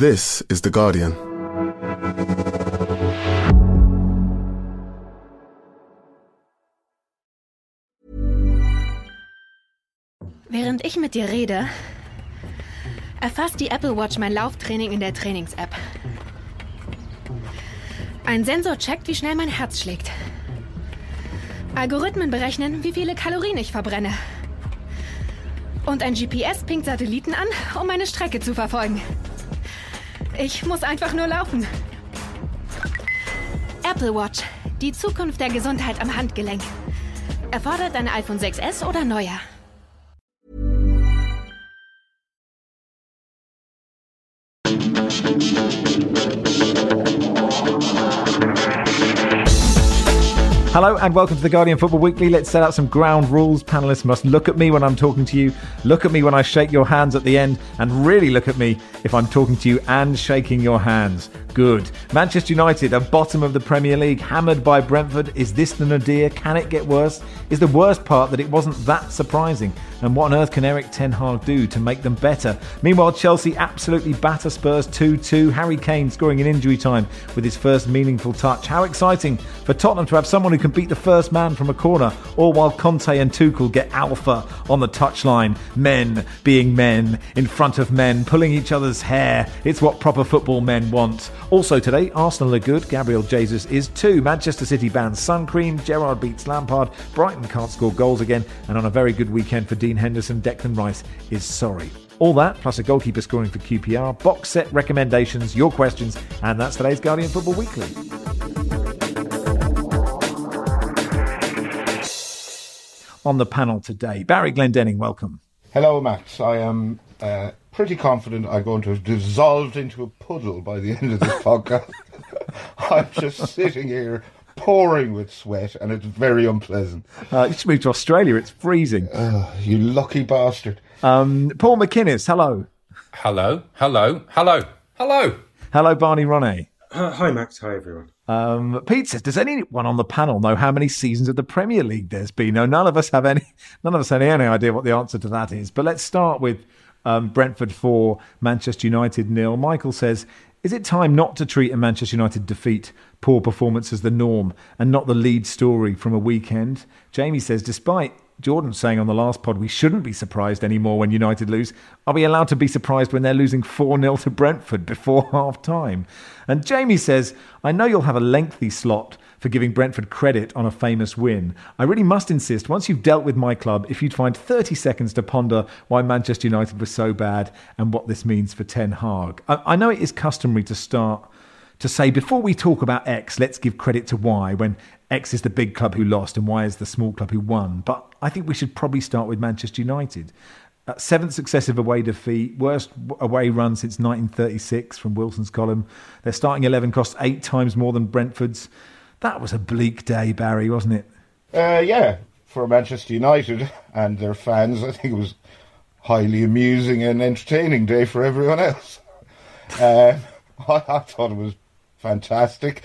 This is The Guardian. Während ich mit dir rede, erfasst die Apple Watch mein Lauftraining in der Trainings-App. Ein Sensor checkt, wie schnell mein Herz schlägt. Algorithmen berechnen, wie viele Kalorien ich verbrenne. Und ein GPS pinkt Satelliten an, um meine Strecke zu verfolgen. Ich muss einfach nur laufen. Apple Watch, die Zukunft der Gesundheit am Handgelenk. Erfordert ein iPhone 6S oder neuer. Hello and welcome to The Guardian Football Weekly. Let's set out some ground rules. Panellists must look at me when I'm talking to you, look at me when I shake your hands at the end, and really look at me if I'm talking to you and shaking your hands. Good. Manchester United are bottom of the Premier League, hammered by Brentford. Is this the nadir? Can it get worse? Is the worst part that it wasn't that surprising? And what on earth can Erik ten Hag do to make them better? Meanwhile, Chelsea absolutely batter Spurs 2-2. Harry Kane scoring in injury time with his first meaningful touch. How exciting for Tottenham to have someone who can beat the first man from a corner, all while Conte and Tuchel get alpha on the touchline. Men being men, in front of men, pulling each other's hair. It's what proper football men want. Also today, Arsenal are good, Gabriel Jesus is too. Manchester City bans sun cream, Gerrard beats Lampard, Brighton can't score goals again, and on a very good weekend for Dean Henderson, Declan Rice is sorry. All that, plus a goalkeeper scoring for QPR, box set recommendations, your questions, and that's today's Guardian Football Weekly. On the panel today, Barry Glendenning, welcome. Hello, Max. I am pretty confident I'm going to have dissolved into a puddle by the end of this podcast. I'm just sitting here pouring with sweat, and it's very unpleasant. You should move to Australia. It's freezing. You lucky bastard. Paul McInnes, hello. Hello, hello, hello, hello. Hello, Barney Ronay. Hi, Max. Hi, everyone. Pete says, does anyone on the panel know how many seasons of the Premier League there's been? No, none of us have any idea what the answer to that is. But let's start with Brentford 4, Manchester United 0. Michael says, is it time not to treat a Manchester United defeat, poor performance, as the norm and not the lead story from a weekend? Jamie says, despite Jordan saying on the last pod we shouldn't be surprised anymore when United lose, are we allowed to be surprised when they're losing 4-0 to Brentford before half-time? And Jamie says, I know you'll have a lengthy slot for giving Brentford credit on a famous win. I really must insist, once you've dealt with my club, if you'd find 30 seconds to ponder why Manchester United was so bad and what this means for Ten Hag. I know it is customary to start to say, before we talk about X, let's give credit to Y, when X is the big club who lost and Y is the small club who won. But I think we should probably start with Manchester United. Seventh successive away defeat, worst away run since 1936 from Wilson's column. Their starting 11 cost 8 times more than Brentford's. That was a bleak day, Barry, wasn't it? Yeah, for Manchester United and their fans, I think it was highly amusing and entertaining day for everyone else. I thought it was fantastic.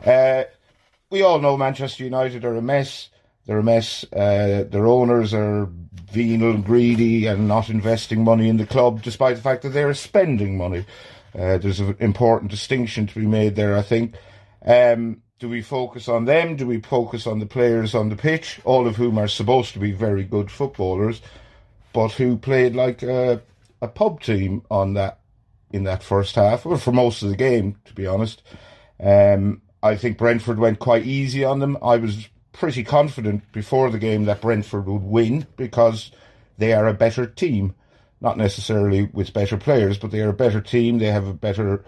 We all know Manchester United are a mess. They're a mess. Their owners are venal, greedy, and not investing money in the club, despite the fact that they're spending money. There's an important distinction to be made there, I think. Do we focus on them? Do we focus on the players on the pitch, all of whom are supposed to be very good footballers, but who played like a pub team in that first half, or for most of the game, to be honest? I think Brentford went quite easy on them. I was pretty confident before the game that Brentford would win because they are a better team. Not necessarily with better players, but they are a better team. They have a better,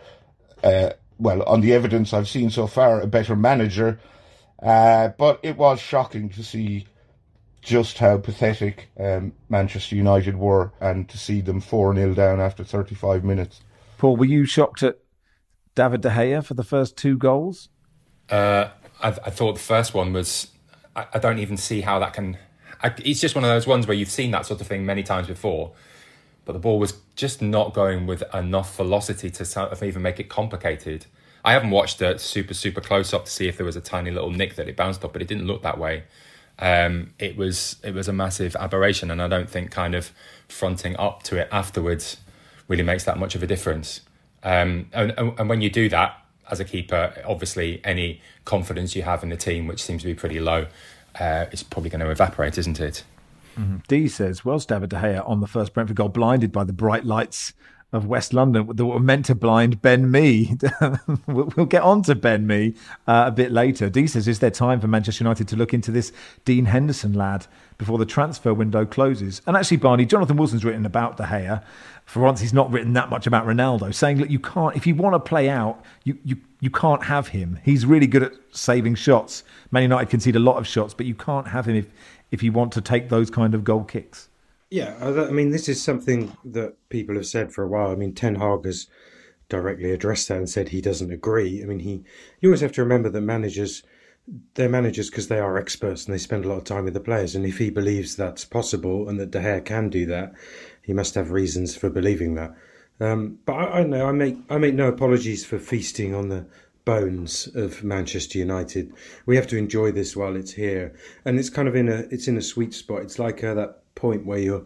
on the evidence I've seen so far, a better manager. But it was shocking to see just how pathetic Manchester United were and to see them 4-0 down after 35 minutes. Paul, were you shocked at David De Gea for the first 2 goals? I thought the first one was... I don't even see how that can... It's just one of those ones where you've seen that sort of thing many times before, but the ball was just not going with enough velocity to sort of even make it complicated. I haven't watched it super close up to see if there was a tiny little nick that it bounced off, but it didn't look that way. It was a massive aberration, and I don't think kind of fronting up to it afterwards really makes that much of a difference. And when you do that as a keeper, obviously any confidence you have in the team, which seems to be pretty low, is probably going to evaporate, isn't it? Mm-hmm. Dee says, well, David De Gea on the first Brentford goal, blinded by the bright lights of West London that were meant to blind Ben Mee. We'll get on to Ben Mee a bit later. Dee says, is there time for Manchester United to look into this Dean Henderson lad before the transfer window closes? And actually, Barney, Jonathan Wilson's written about De Gea. For once, he's not written that much about Ronaldo, saying that you can't, if you want to play out, you can't have him. He's really good at saving shots. Man United concede a lot of shots, but you can't have him if you want to take those kind of goal kicks. Yeah, I mean, this is something that people have said for a while. I mean, Ten Hag has directly addressed that and said he doesn't agree. I mean, you always have to remember that they're managers because they are experts and they spend a lot of time with the players. And if he believes that's possible and that De Gea can do that, he must have reasons for believing that. But I know I make no apologies for feasting on the bones of Manchester United. We have to enjoy this while it's here, and it's kind of in a sweet spot. It's like that point where you're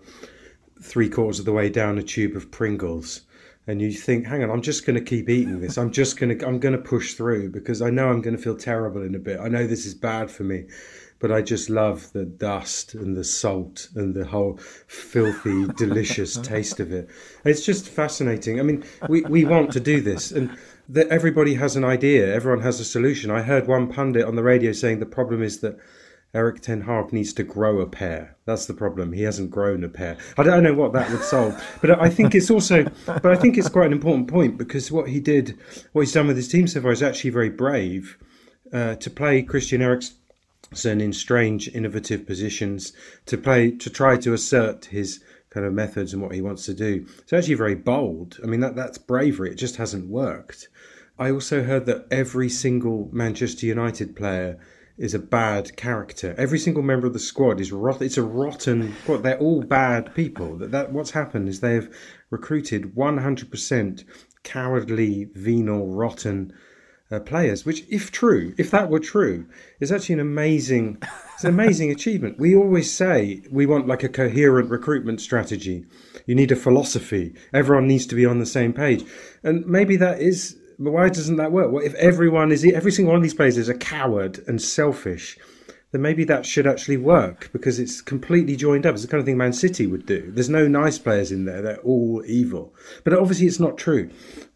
3/4 of the way down a tube of Pringles and you think, hang on, I'm just going to keep eating this. I'm going to push through because I know I'm going to feel terrible in a bit. I know this is bad for me, but I just love the dust and the salt and the whole filthy, delicious taste of it. It's just fascinating. I mean, we want to do this, and everybody has an idea. Everyone has a solution. I heard one pundit on the radio saying the problem is that Erik ten Hag needs to grow a pair. That's the problem. He hasn't grown a pair. I don't know what that would solve, but I think it's quite an important point because what he's done with his team so far is actually very brave to play Christian Eriksen in strange, innovative positions, to try to assert his kind of methods and what he wants to do. It's actually very bold. I mean, that's bravery. It just hasn't worked. I also heard that every single Manchester United player is a bad character. Every single member of the squad is rotten. It's a rotten squad. They're all bad people. That what's happened is they have recruited 100% cowardly, venal, rotten players. Which, if that were true, is actually an amazing achievement. We always say we want like a coherent recruitment strategy. You need a philosophy. Everyone needs to be on the same page, and maybe that is. But why doesn't that work? What if every single one of these players is a coward and selfish? Then maybe that should actually work because it's completely joined up. It's the kind of thing Man City would do. There's no nice players in there. They're all evil. But obviously it's not true.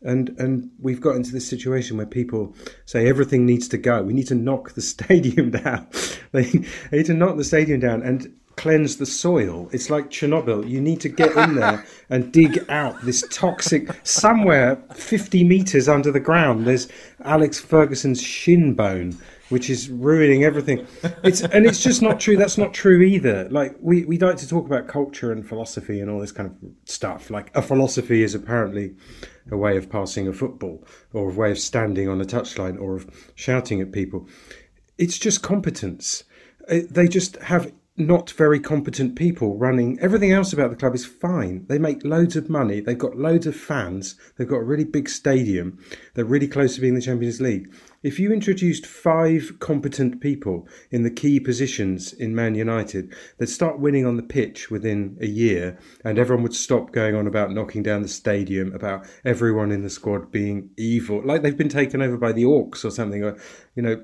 And we've got into this situation where people say everything needs to go. We need to knock the stadium down. They need to knock the stadium down and cleanse the soil. It's like Chernobyl. You need to get in there and dig out this toxic somewhere 50 metres under the ground. There's Alex Ferguson's shin bone, which is ruining everything. It's just not true. That's not true either. Like we like to talk about culture and philosophy and all this kind of stuff. Like a philosophy is apparently a way of passing a football or a way of standing on a touchline or of shouting at people. It's just competence. They just have not very competent people running. Everything else about the club is fine. They make loads of money. They've got loads of fans. They've got a really big stadium. They're really close to being in the Champions League. If you introduced 5 competent people in the key positions in Man United, they'd start winning on the pitch within a year, and everyone would stop going on about knocking down the stadium, about everyone in the squad being evil, like they've been taken over by the Orcs or something. Or, you know,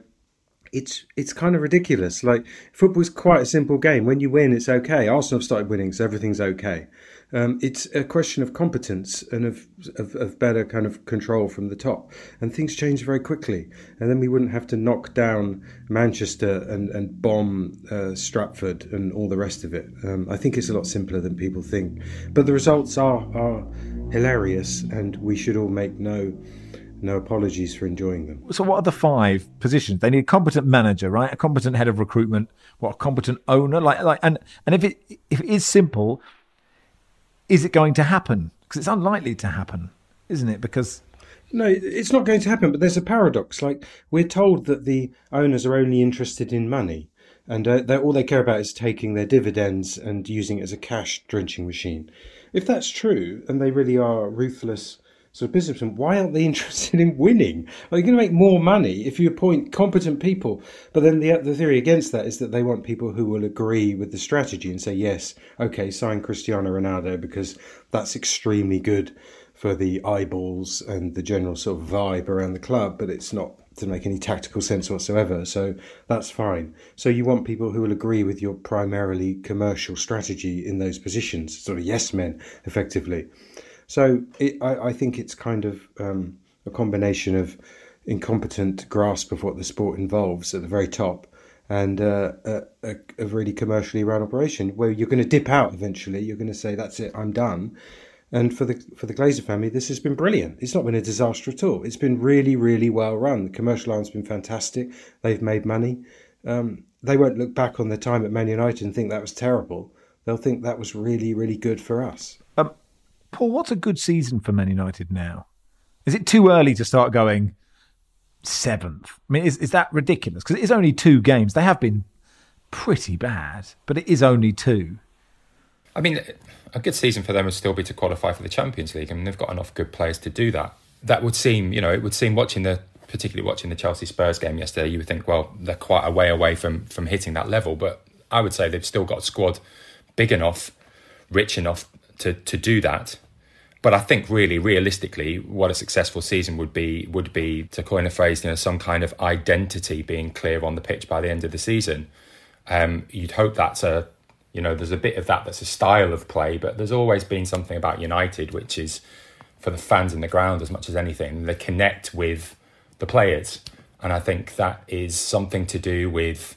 it's kind of ridiculous. Like, football's quite a simple game. When you win, it's okay. Arsenal have started winning, so everything's okay. It's a question of competence and of better kind of control from the top. And things change very quickly. And then we wouldn't have to knock down Manchester and bomb Stratford and all the rest of it. I think it's a lot simpler than people think. But the results are hilarious, and we should all make no apologies for enjoying them. So what are the 5 positions? They need a competent manager, right? A competent head of recruitment, a competent owner, and if it is simple, is it going to happen? Because it's unlikely to happen, isn't it? Because no, it's not going to happen. But there's a paradox. Like, we're told that the owners are only interested in money, and all they care about is taking their dividends and using it as a cash drenching machine. If that's true, and they really are ruthless sort of businessmen, why aren't they interested in winning? Well, you're going to make more money if you appoint competent people. But then the theory against that is that they want people who will agree with the strategy and say, yes, okay, sign Cristiano Ronaldo because that's extremely good for the eyeballs and the general sort of vibe around the club, but it's not to make any tactical sense whatsoever. So that's fine. So you want people who will agree with your primarily commercial strategy in those positions, sort of yes men, effectively. So I think it's kind of a combination of incompetent grasp of what the sport involves at the very top, and a really commercially run operation where you're going to dip out eventually. You're going to say, that's it, I'm done. And for the Glazer family, this has been brilliant. It's not been a disaster at all. It's been really, really well run. The commercial line's been fantastic. They've made money. They won't look back on their time at Man United and think that was terrible. They'll think that was really, really good for us. Paul, what's a good season for Man United now? Is it too early to start going 7th? I mean, is that ridiculous? Because it is only 2 games. They have been pretty bad, but it is only 2. I mean, a good season for them would still be to qualify for the Champions League. I mean, they've got enough good players to do that. That would seem, it would seem particularly watching the Chelsea Spurs game yesterday, you would think, well, they're quite a way away from hitting that level. But I would say they've still got a squad big enough, rich enough to do that. But I think really, realistically, what a successful season would be, to coin a phrase, some kind of identity being clear on the pitch by the end of the season. You'd hope that's there's a bit of that's a style of play, but there's always been something about United, which is for the fans in the ground as much as anything. They connect with the players. And I think that is something to do with,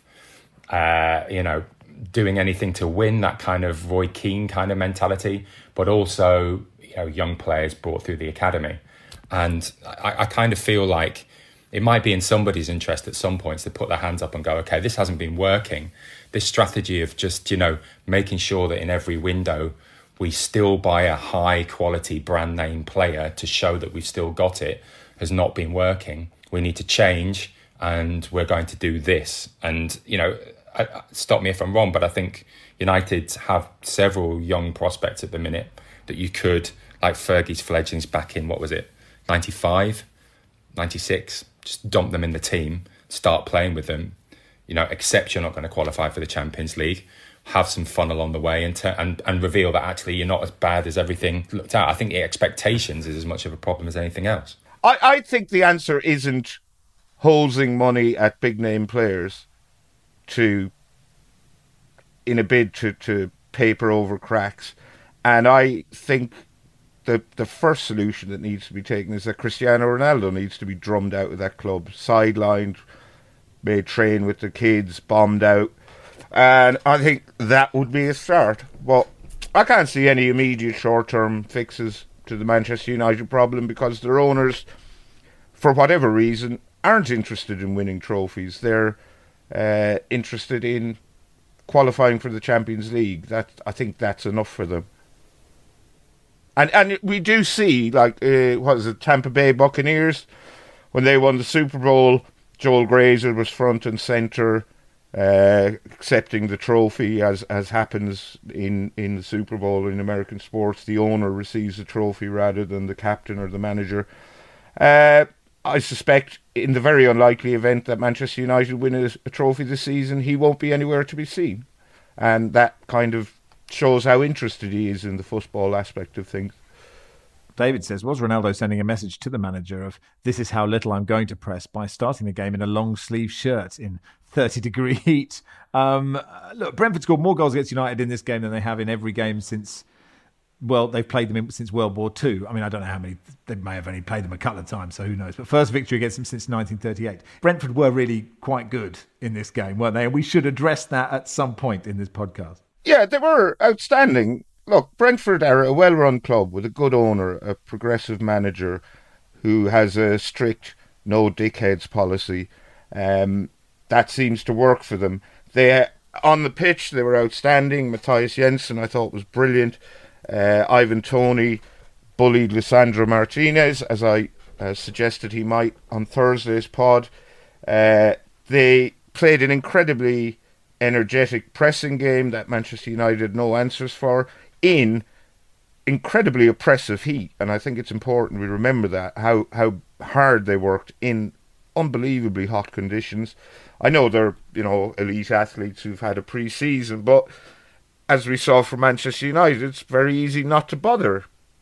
doing anything to win, that kind of Roy Keane kind of mentality, but also, young players brought through the academy. And I kind of feel like it might be in somebody's interest at some points to put their hands up and go, okay, this hasn't been working. This strategy of just, making sure that in every window we still buy a high quality brand name player to show that we've still got it has not been working. We need to change, and we're going to do this. And, stop me if I'm wrong, but I think United have several young prospects at the minute that you could, like Fergie's fledglings back in, 95, 96, just dump them in the team, start playing with them, accept you're not going to qualify for the Champions League, have some fun along the way, and reveal that actually you're not as bad as everything looked at. I think the expectations is as much of a problem as anything else. I think the answer isn't hosing money at big name players in a bid to paper over cracks. And I think the first solution that needs to be taken is that Cristiano Ronaldo needs to be drummed out of that club, sidelined, made train with the kids, bombed out. And I think that would be a start. But I can't see any immediate short-term fixes to the Manchester United problem, because their owners, for whatever reason, aren't interested in winning trophies. They're interested in qualifying for the Champions League. I think that's enough for them. And we do see, Tampa Bay Buccaneers, when they won the Super Bowl, Joel Glazer was front and centre, accepting the trophy, as happens in the Super Bowl in American sports. The owner receives the trophy rather than the captain or the manager. I suspect, in the very unlikely event that Manchester United win a trophy this season, he won't be anywhere to be seen. And that kind of shows how interested he is in the football aspect of things. David says, was Ronaldo sending a message to the manager of, this is how little I'm going to press, by starting the game in a long sleeve shirt in 30-degree heat? Look, Brentford scored more goals against United in this game than they have in every game since, they've played them since World War II. I mean, I don't know how many, they may have only played them a couple of times, so who knows. But first victory against them since 1938. Brentford were really quite good in this game, weren't they? And we should address that at some point in this podcast. Yeah, they were outstanding. Look, Brentford are a well-run club with a good owner, a progressive manager who has a strict no dickheads policy. That seems to work for them. On the pitch, they were outstanding. Matthias Jensen, I thought, was brilliant. Ivan Toney bullied Lisandro Martinez, as I suggested he might on Thursday's pod. They played an incredibly energetic pressing game that Manchester United had no answers for, in incredibly oppressive heat. And I think it's important we remember that, how hard they worked in unbelievably hot conditions. I know they're, elite athletes who've had a pre-season, but as we saw from Manchester United, it's very easy not to bother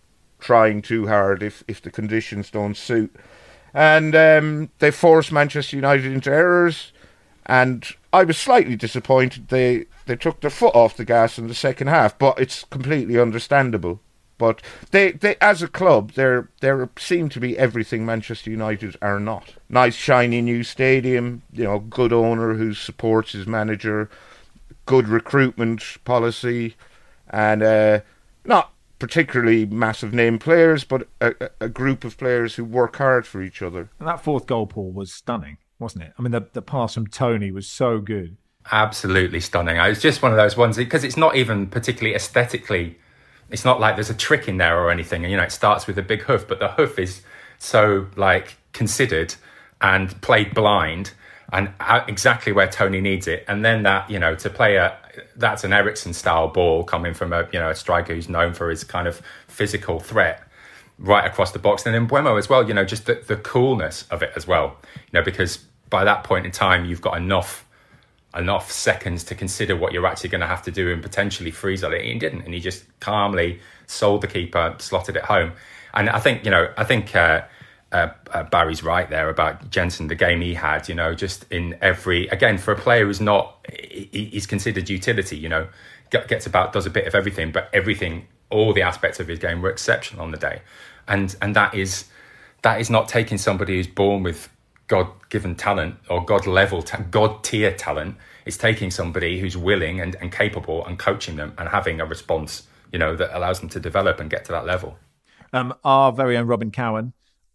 trying too hard if the conditions don't suit. And they forced Manchester United into errors, and I was slightly disappointed they took their foot off the gas in the second half, but it's completely understandable. But they as a club, they seem to be everything Manchester United are not. Nice shiny new stadium, good owner who supports his manager, good recruitment policy, and not particularly massive name players, but a group of players who work hard for each other. And that fourth goal, Paul, was stunning, wasn't it? I mean, the pass from Tony was so good. Absolutely stunning. It's just one of those ones, because it's not even particularly aesthetically, it's not like there's a trick in there or anything. It starts with a big hoof, but the hoof is so considered and played blind and exactly where Tony needs it. And then that, to play that's an Eriksen style ball coming from a striker who's known for his kind of physical threat right across the box. And then Mbeumo as well, just the coolness of it as well, because by that point in time, you've got enough seconds to consider what you're actually going to have to do and potentially freeze it. He didn't, and he just calmly sold the keeper, slotted it home. And I think Barry's right there about Jensen, the game he had, just in every, again, for a player who's not, he's considered utility, does a bit of everything, but everything, all the aspects of his game were exceptional on the day. And that is not taking somebody who's born with God-given talent or God-tier talent. It's taking somebody who's willing and capable and coaching them and having a response, that allows them to develop and get to that level. Our very own Robin Cowan,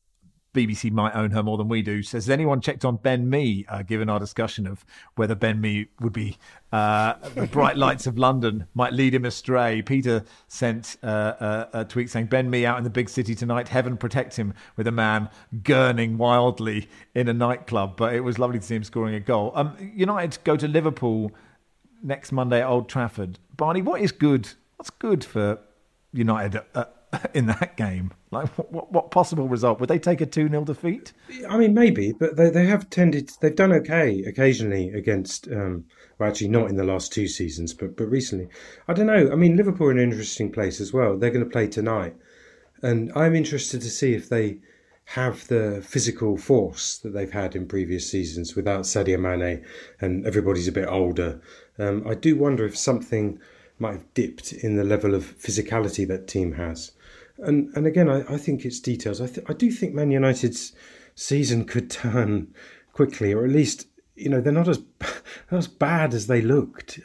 BBC might own her more than we do, says, has anyone checked on Ben Mee, given our discussion of whether Ben Mee would be the bright lights of London might lead him astray? Peter sent a tweet saying, Ben Mee out in the big city tonight, heaven protect him, with a man gurning wildly in a nightclub. But it was lovely to see him scoring a goal. United go to Liverpool next Monday at Old Trafford. Barney, what's good for United in that game? What possible result? Would they take a 2-0 defeat? I mean, maybe, but they've done okay occasionally against, actually not in the last 2 seasons, but recently. I don't know. I mean, Liverpool are in an interesting place as well. They're going to play tonight. And I'm interested to see if they have the physical force that they've had in previous seasons without Sadio Mane and everybody's a bit older. I do wonder if something might have dipped in the level of physicality that team has. And again, I think it's details. I do think Man United's season could turn quickly, or at least, they're not as bad as they looked.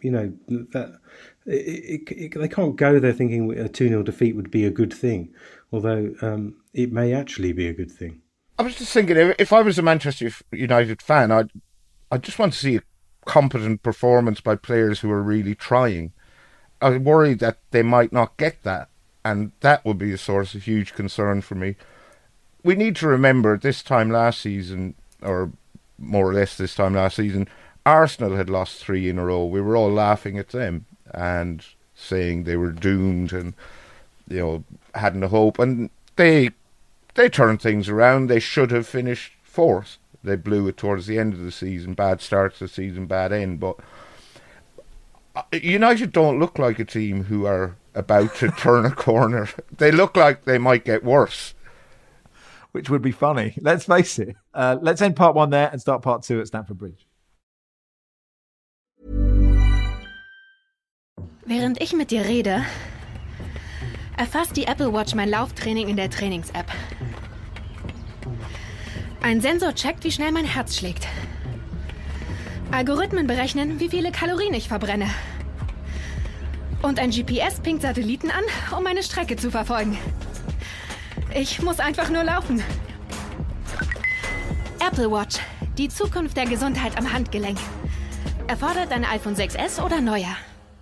That they can't go there thinking a 2-0 defeat would be a good thing, although it may actually be a good thing. I was just thinking, if I was a Manchester United fan, I'd just want to see a competent performance by players who are really trying. I worry that they might not get that. And that would be a source of huge concern for me. We need to remember this time last season, or more or less this time last season, Arsenal had lost 3 in a row. We were all laughing at them and saying they were doomed and, hadn't a hope. And they turned things around. They should have finished 4th. They blew it towards the end of the season. Bad start to the season, bad end. But United don't look like a team who are about to turn a corner. They look like they might get worse. Which would be funny. Let's face it. Let's end part 1 there and start part 2 at Stamford Bridge. Während ich mit dir rede, erfasst die Apple Watch mein Lauftraining in der Trainings-App. Ein Sensor checkt, wie schnell mein Herz schlägt. Algorithmen berechnen, wie viele Kalorien ich verbrenne. Und ein GPS pinkt Satelliten an, um meine Strecke zu verfolgen. Ich muss einfach nur laufen. Apple Watch, die Zukunft der Gesundheit am Handgelenk. Erfordert ein iPhone 6s oder neuer.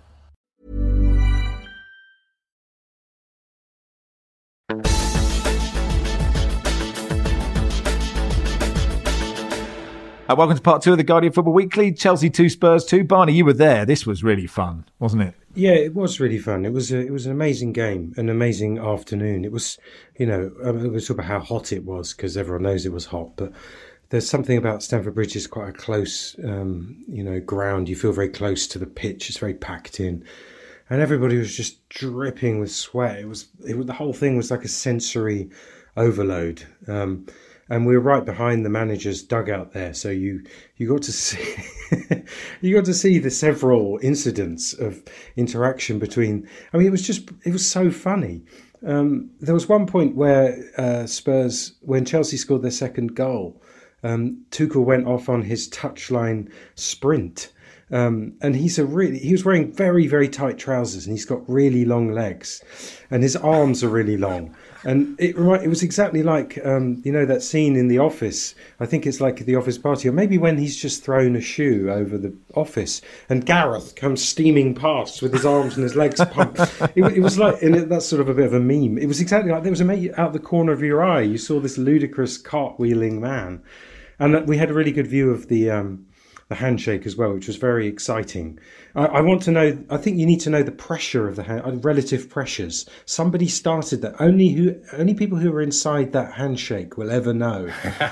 Welcome to part 2 of the Guardian Football Weekly. Chelsea 2, Spurs 2. Barney, you were there. This was really fun, wasn't it? Yeah, it was really fun. It was an amazing game, an amazing afternoon. It was, we talk about how hot it was because everyone knows it was hot, but there's something about Stamford Bridge is quite a close, ground. You feel very close to the pitch. It's very packed in. and everybody was just dripping with sweat. It was the whole thing was like a sensory overload. And we were right behind the manager's dugout there, so you got to see you got to see the several incidents of interaction between. I mean, it was so funny. There was one point where Spurs, when Chelsea scored their second goal, Tuchel went off on his touchline sprint. And he was wearing very, very tight trousers, and he's got really long legs, and his arms are really long. And it was exactly like, that scene in The Office. I think it's like The Office Party, or maybe when he's just thrown a shoe over the office and Gareth comes steaming past with his arms and his legs pumped. It was like, and that's sort of a bit of a meme. It was exactly like there was a mate out the corner of your eye. You saw this ludicrous cartwheeling man. And we had a really good view of the handshake as well, which was very exciting. I want to know, I think you need to know the pressure of the relative pressures. Somebody started that. Only people who were inside that handshake will ever know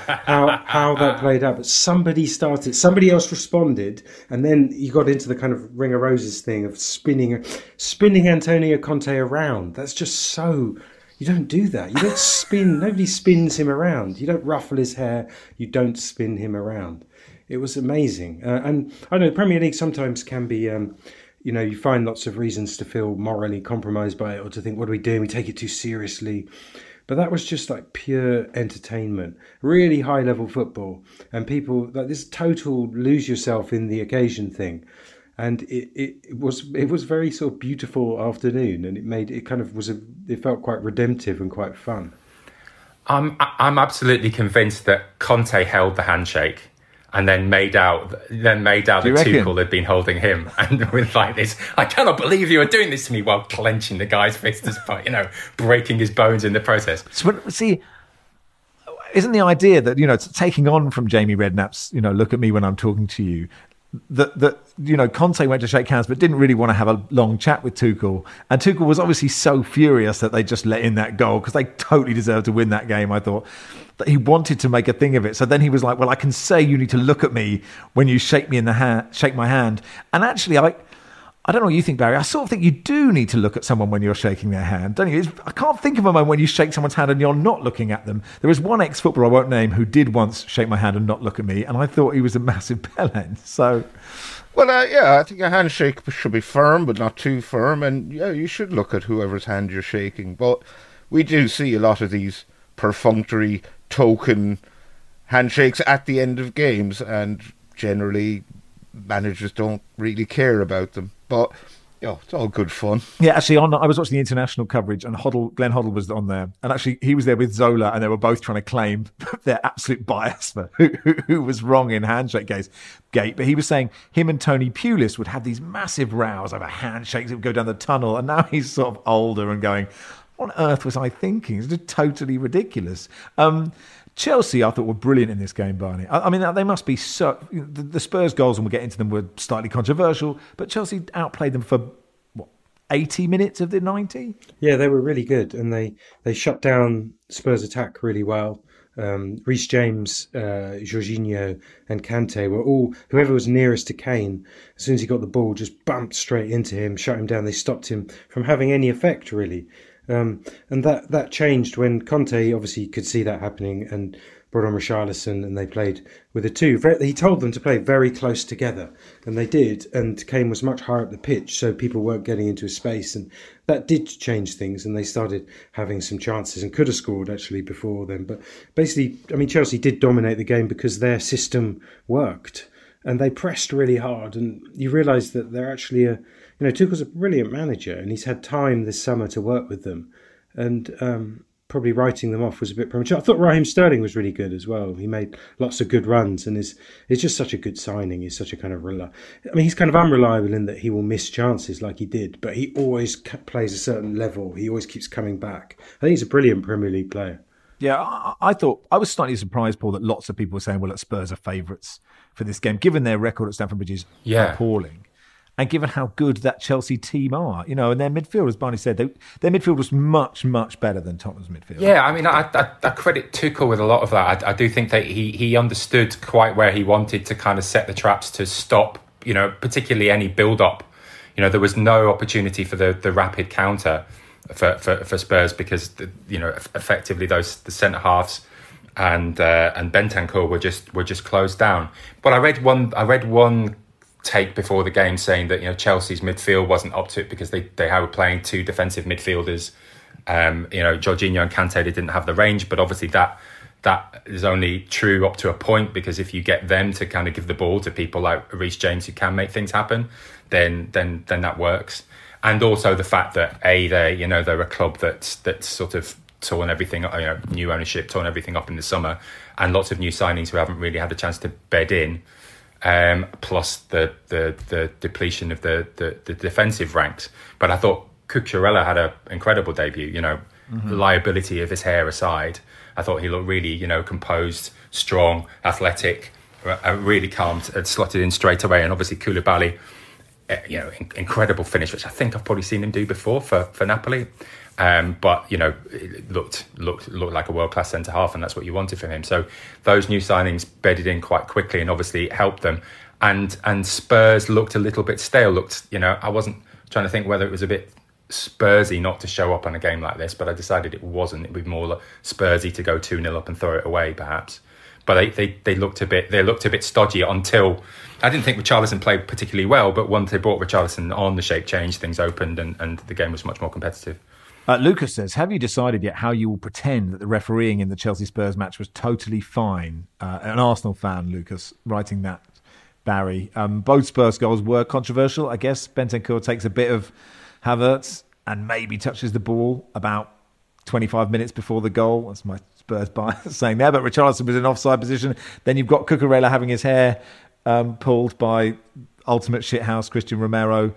how that played out. But somebody started, somebody else responded, and then you got into the kind of Ring of Roses thing of spinning Antonio Conte around. That's just so... You don't do that. You don't spin. Nobody spins him around. You don't ruffle his hair. You don't spin him around. It was amazing. And I know the Premier League sometimes can be, you find lots of reasons to feel morally compromised by it, or to think, what are we doing? We take it too seriously. But that was just like pure entertainment, really high level football. And people, like this total lose yourself in the occasion thing. And it was very sort of beautiful afternoon, and it felt quite redemptive and quite fun. I'm absolutely convinced that Conte held the handshake and then made out that Tuchel had been holding him, and with like this, I cannot believe you are doing this to me, while clenching the guy's fist, breaking his bones in the process. So, see, isn't the idea that taking on from Jamie Redknapp's look at me when I'm talking to you, that Conte went to shake hands but didn't really want to have a long chat with Tuchel, and Tuchel was obviously so furious that they just let in that goal, because they totally deserved to win that game. I thought that he wanted to make a thing of it, so then he was like, well, I can say you need to look at me when you shake my hand. And actually, I don't know what you think, Barry. I sort of think you do need to look at someone when you're shaking their hand, don't you? I can't think of a moment when you shake someone's hand and you're not looking at them. There was one ex-footballer I won't name who did once shake my hand and not look at me, and I thought he was a massive bellend. So, well, I think a handshake should be firm, but not too firm, and you should look at whoever's hand you're shaking. But we do see a lot of these perfunctory token handshakes at the end of games, and generally managers don't really care about them. But it's all good fun. Yeah, actually, I was watching the international coverage, and Glenn Hoddle was on there, and actually he was there with Zola, and they were both trying to claim their absolute bias for who was wrong in handshake gate. But he was saying him and Tony Pulis would have these massive rows over handshakes that would go down the tunnel, and now he's sort of older and going, what on earth was I thinking? It's just totally ridiculous. Chelsea, I thought, were brilliant in this game, Barney. I mean, they must be so... The Spurs goals, and we'll get into them, were slightly controversial, but Chelsea outplayed them for, 80 minutes of the 90? Yeah, they were really good, and they shut down Spurs' attack really well. Reece James, Jorginho and Kante were all... Whoever was nearest to Kane, as soon as he got the ball, just bumped straight into him, shut him down. They stopped him from having any effect, really. And that changed when Conte obviously could see that happening and brought on Richarlison, and they played with the two. He told them to play very close together, and they did, and Kane was much higher up the pitch, so people weren't getting into his space, and that did change things, and they started having some chances and could have scored actually before then. But basically, I mean, Chelsea did dominate the game because their system worked, and they pressed really hard, and you realise that they're actually Tuchel's a brilliant manager, and he's had time this summer to work with them, and probably writing them off was a bit premature. I thought Raheem Sterling was really good as well. He made lots of good runs, and is just such a good signing. He's such a kind of he's kind of unreliable in that he will miss chances like he did, but he always plays a certain level. He always keeps coming back. I think he's a brilliant Premier League player. Yeah, I thought, I was slightly surprised, Paul, that lots of people were saying, well, that Spurs are favourites for this game, given their record at Stamford Bridge is appalling. And given how good that Chelsea team are, and their midfield, as Barney said, their midfield was much, much better than Tottenham's midfield. Yeah, I mean, I credit Tuchel with a lot of that. I do think that he understood quite where he wanted to kind of set the traps to stop, particularly any build-up, there was no opportunity for the rapid counter for Spurs because effectively the centre halves and Bentancur were just closed down. But I read one take before the game saying that Chelsea's midfield wasn't up to it because they were playing two defensive midfielders. Jorginho and Kante, they didn't have the range, but obviously that is only true up to a point, because if you get them to kind of give the ball to people like Reece James who can make things happen, then that works. And also the fact that they're a club that's sort of torn everything, new ownership, torn everything up in the summer, and lots of new signings who haven't really had a chance to bed in. Plus the depletion of the defensive ranks. But I thought Cucurella had an incredible debut. The liability of his hair aside, I thought he looked really, composed, strong, athletic, really calm, and slotted in straight away. And obviously Koulibaly, incredible finish, which I think I've probably seen him do before for Napoli. But it looked like a world-class centre half, and that's what you wanted from him. So those new signings bedded in quite quickly, and obviously helped them. And Spurs looked a little bit stale. I wasn't trying to think whether it was a bit Spursy not to show up on a game like this, but I decided it wasn't. It would be more Spursy to go 2-0 up and throw it away, perhaps. But they looked a bit stodgy until I didn't think Richarlison played particularly well. But once they brought Richarlison on, the shape changed, things opened, and the game was much more competitive. Lucas says, have you decided yet how you will pretend that the refereeing in the Chelsea-Spurs match was totally fine? An Arsenal fan, Lucas, writing that, Barry. Both Spurs goals were controversial. I guess Bentancur takes a bit of Havertz and maybe touches the ball about 25 minutes before the goal. That's my Spurs bias saying there. But Richarlison was in offside position. Then you've got Cucurella having his hair pulled by ultimate shithouse Christian Romero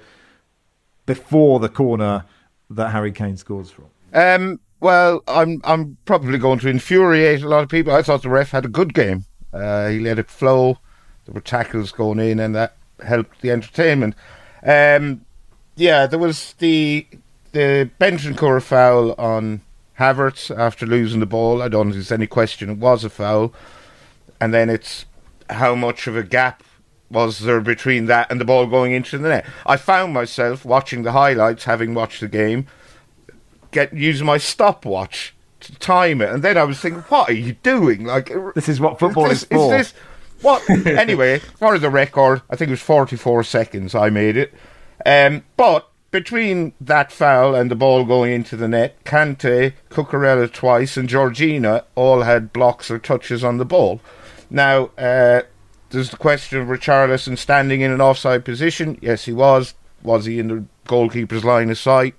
before the corner that Harry Kane scores from. Well, I'm probably going to infuriate a lot of people. I thought the ref had a good game. He let it flow. There were tackles going in, and that helped the entertainment. There was the Bentancur foul on Havertz after losing the ball. I don't think there's any question it was a foul. And then it's how much of a gap was there between that and the ball going into the net. I found myself watching the highlights, having watched the game, using my stopwatch to time it, and then I was thinking, what are you doing? Like, this is what football is for. Is this what? Anyway, for the record, I think it was 44 seconds I made it. But between that foul and the ball going into the net, Kante, Cucurella twice, and Jorginho all had blocks or touches on the ball. Now, there's the question of Richarlison standing in an offside position. Yes, he was. Was he in the goalkeeper's line of sight?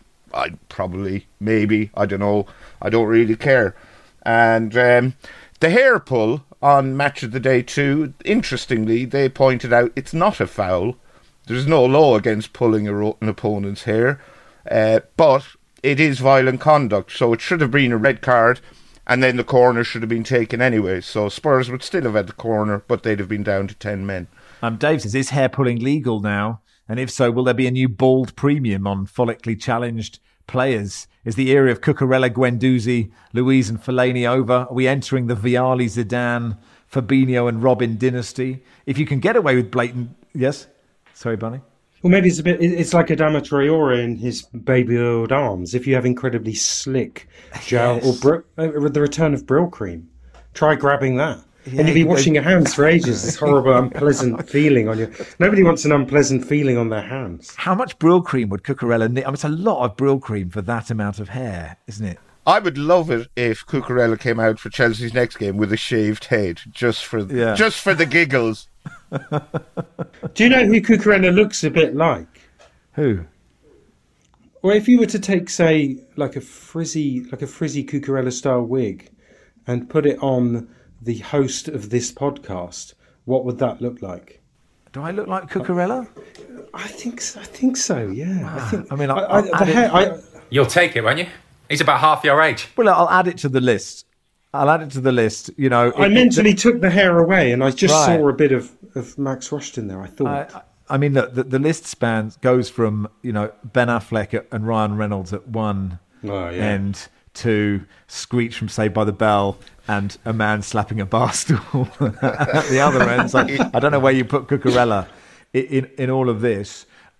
Maybe. I don't know. I don't really care. And the hair pull on Match of the Day 2, interestingly, they pointed out it's not a foul. There's no law against pulling an opponent's hair. But it is violent conduct, so it should have been a red card. And then the corner should have been taken anyway. So Spurs would still have had the corner, but they'd have been down to 10 men. Dave says, is hair pulling legal now? And if so, will there be a new bald premium on follically challenged players? Is the era of Cucurella, Guendouzi, Luiz and Fellaini over? Are we entering the Vialli, Zidane, Fabinho and Robin dynasty? If you can get away with blatant... Yes? Sorry, Bunny? Well, maybe it's like Adama Traore in his baby-oiled arms. If you have incredibly slick gel, yes, or the return of Brill cream, try grabbing that. Yeah, and you'll be washing your hands for ages. This horrible, unpleasant feeling on your... Nobody wants an unpleasant feeling on their hands. How much Brill cream would Cucurella need? I mean, it's a lot of Brill cream for that amount of hair, isn't it? I would love it if Cucurella came out for Chelsea's next game with a shaved head, just for the giggles. Do you know who Cucurella looks a bit like? Who? Well, if you were to take, say, like a frizzy Cucurella style wig and put it on the host of this podcast, what would that look like? Do I look like Cucurella? I think so. Yeah. You'll take it, won't you? He's about half your age. Well, I'll add it to the list. You know, I mentally took the hair away, and I just saw a bit of Max Rushton there. I thought. I mean, look, the list goes from Ben Affleck and Ryan Reynolds at one end to Screech from Saved by the Bell and a man slapping a bar stool at the other end. So I don't know where you put Cucurella in all of this.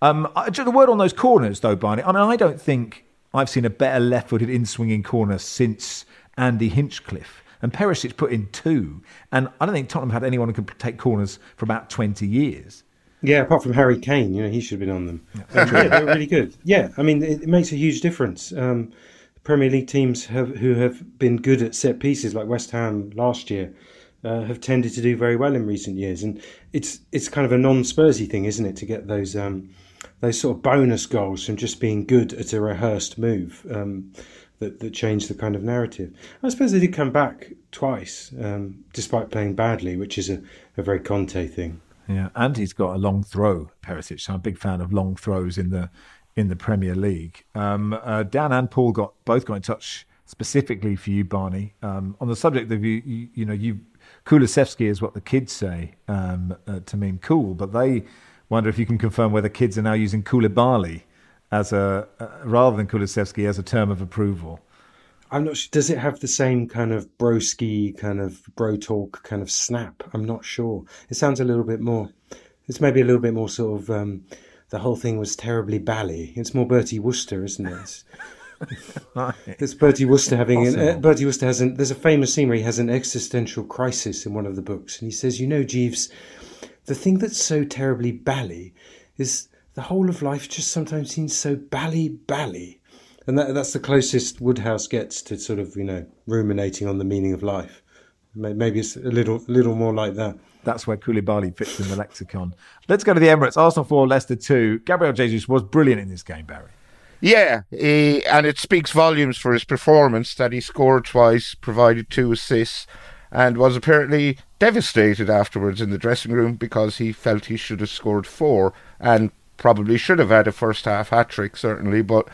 Just a word on those corners, though, Barney. I mean, I don't think I've seen a better left-footed in-swinging corner since Andy Hinchcliffe. And Perisic put in 2. And I don't think Tottenham had anyone who could take corners for about 20 years. Yeah, apart from Harry Kane, he should have been on them. Yeah, they were really good. Yeah, I mean, it makes a huge difference. Premier League teams who have been good at set pieces, like West Ham last year, have tended to do very well in recent years. And it's kind of a non-Spursy thing, isn't it, to get those sort of bonus goals from just being good at a rehearsed move that changed the kind of narrative. I suppose they did come back twice, despite playing badly, which is a very Conte thing. Yeah, and he's got a long throw, Perisic. So I'm a big fan of long throws in the Premier League. Dan and Paul both got in touch specifically for you, Barney, on the subject of you Kulusevski is what the kids say to mean cool, but they wonder if you can confirm whether kids are now using Koulibaly as rather than Kulusevski as a term of approval. I'm not sure. Does it have the same kind of broski, kind of bro talk, kind of snap? I'm not sure. It sounds a little bit more. It's maybe a little bit more sort of. The whole thing was terribly bally. It's more Bertie Wooster, isn't it? It's Bertie Wooster having Bertie Wooster has there's a famous scene where he has an existential crisis in one of the books, and he says, Jeeves, the thing that's so terribly bally is the whole of life just sometimes seems so bally. And that's the closest Woodhouse gets to sort of, ruminating on the meaning of life. Maybe it's a little more like that. That's where Koulibaly fits in the lexicon. Let's go to the Emirates. Arsenal 4, Leicester 2. Gabriel Jesus was brilliant in this game, Barry. Yeah, and it speaks volumes for his performance that he scored twice, provided 2 assists, and was apparently devastated afterwards in the dressing room because he felt he should have scored 4 and probably should have had a first-half hat-trick, certainly, but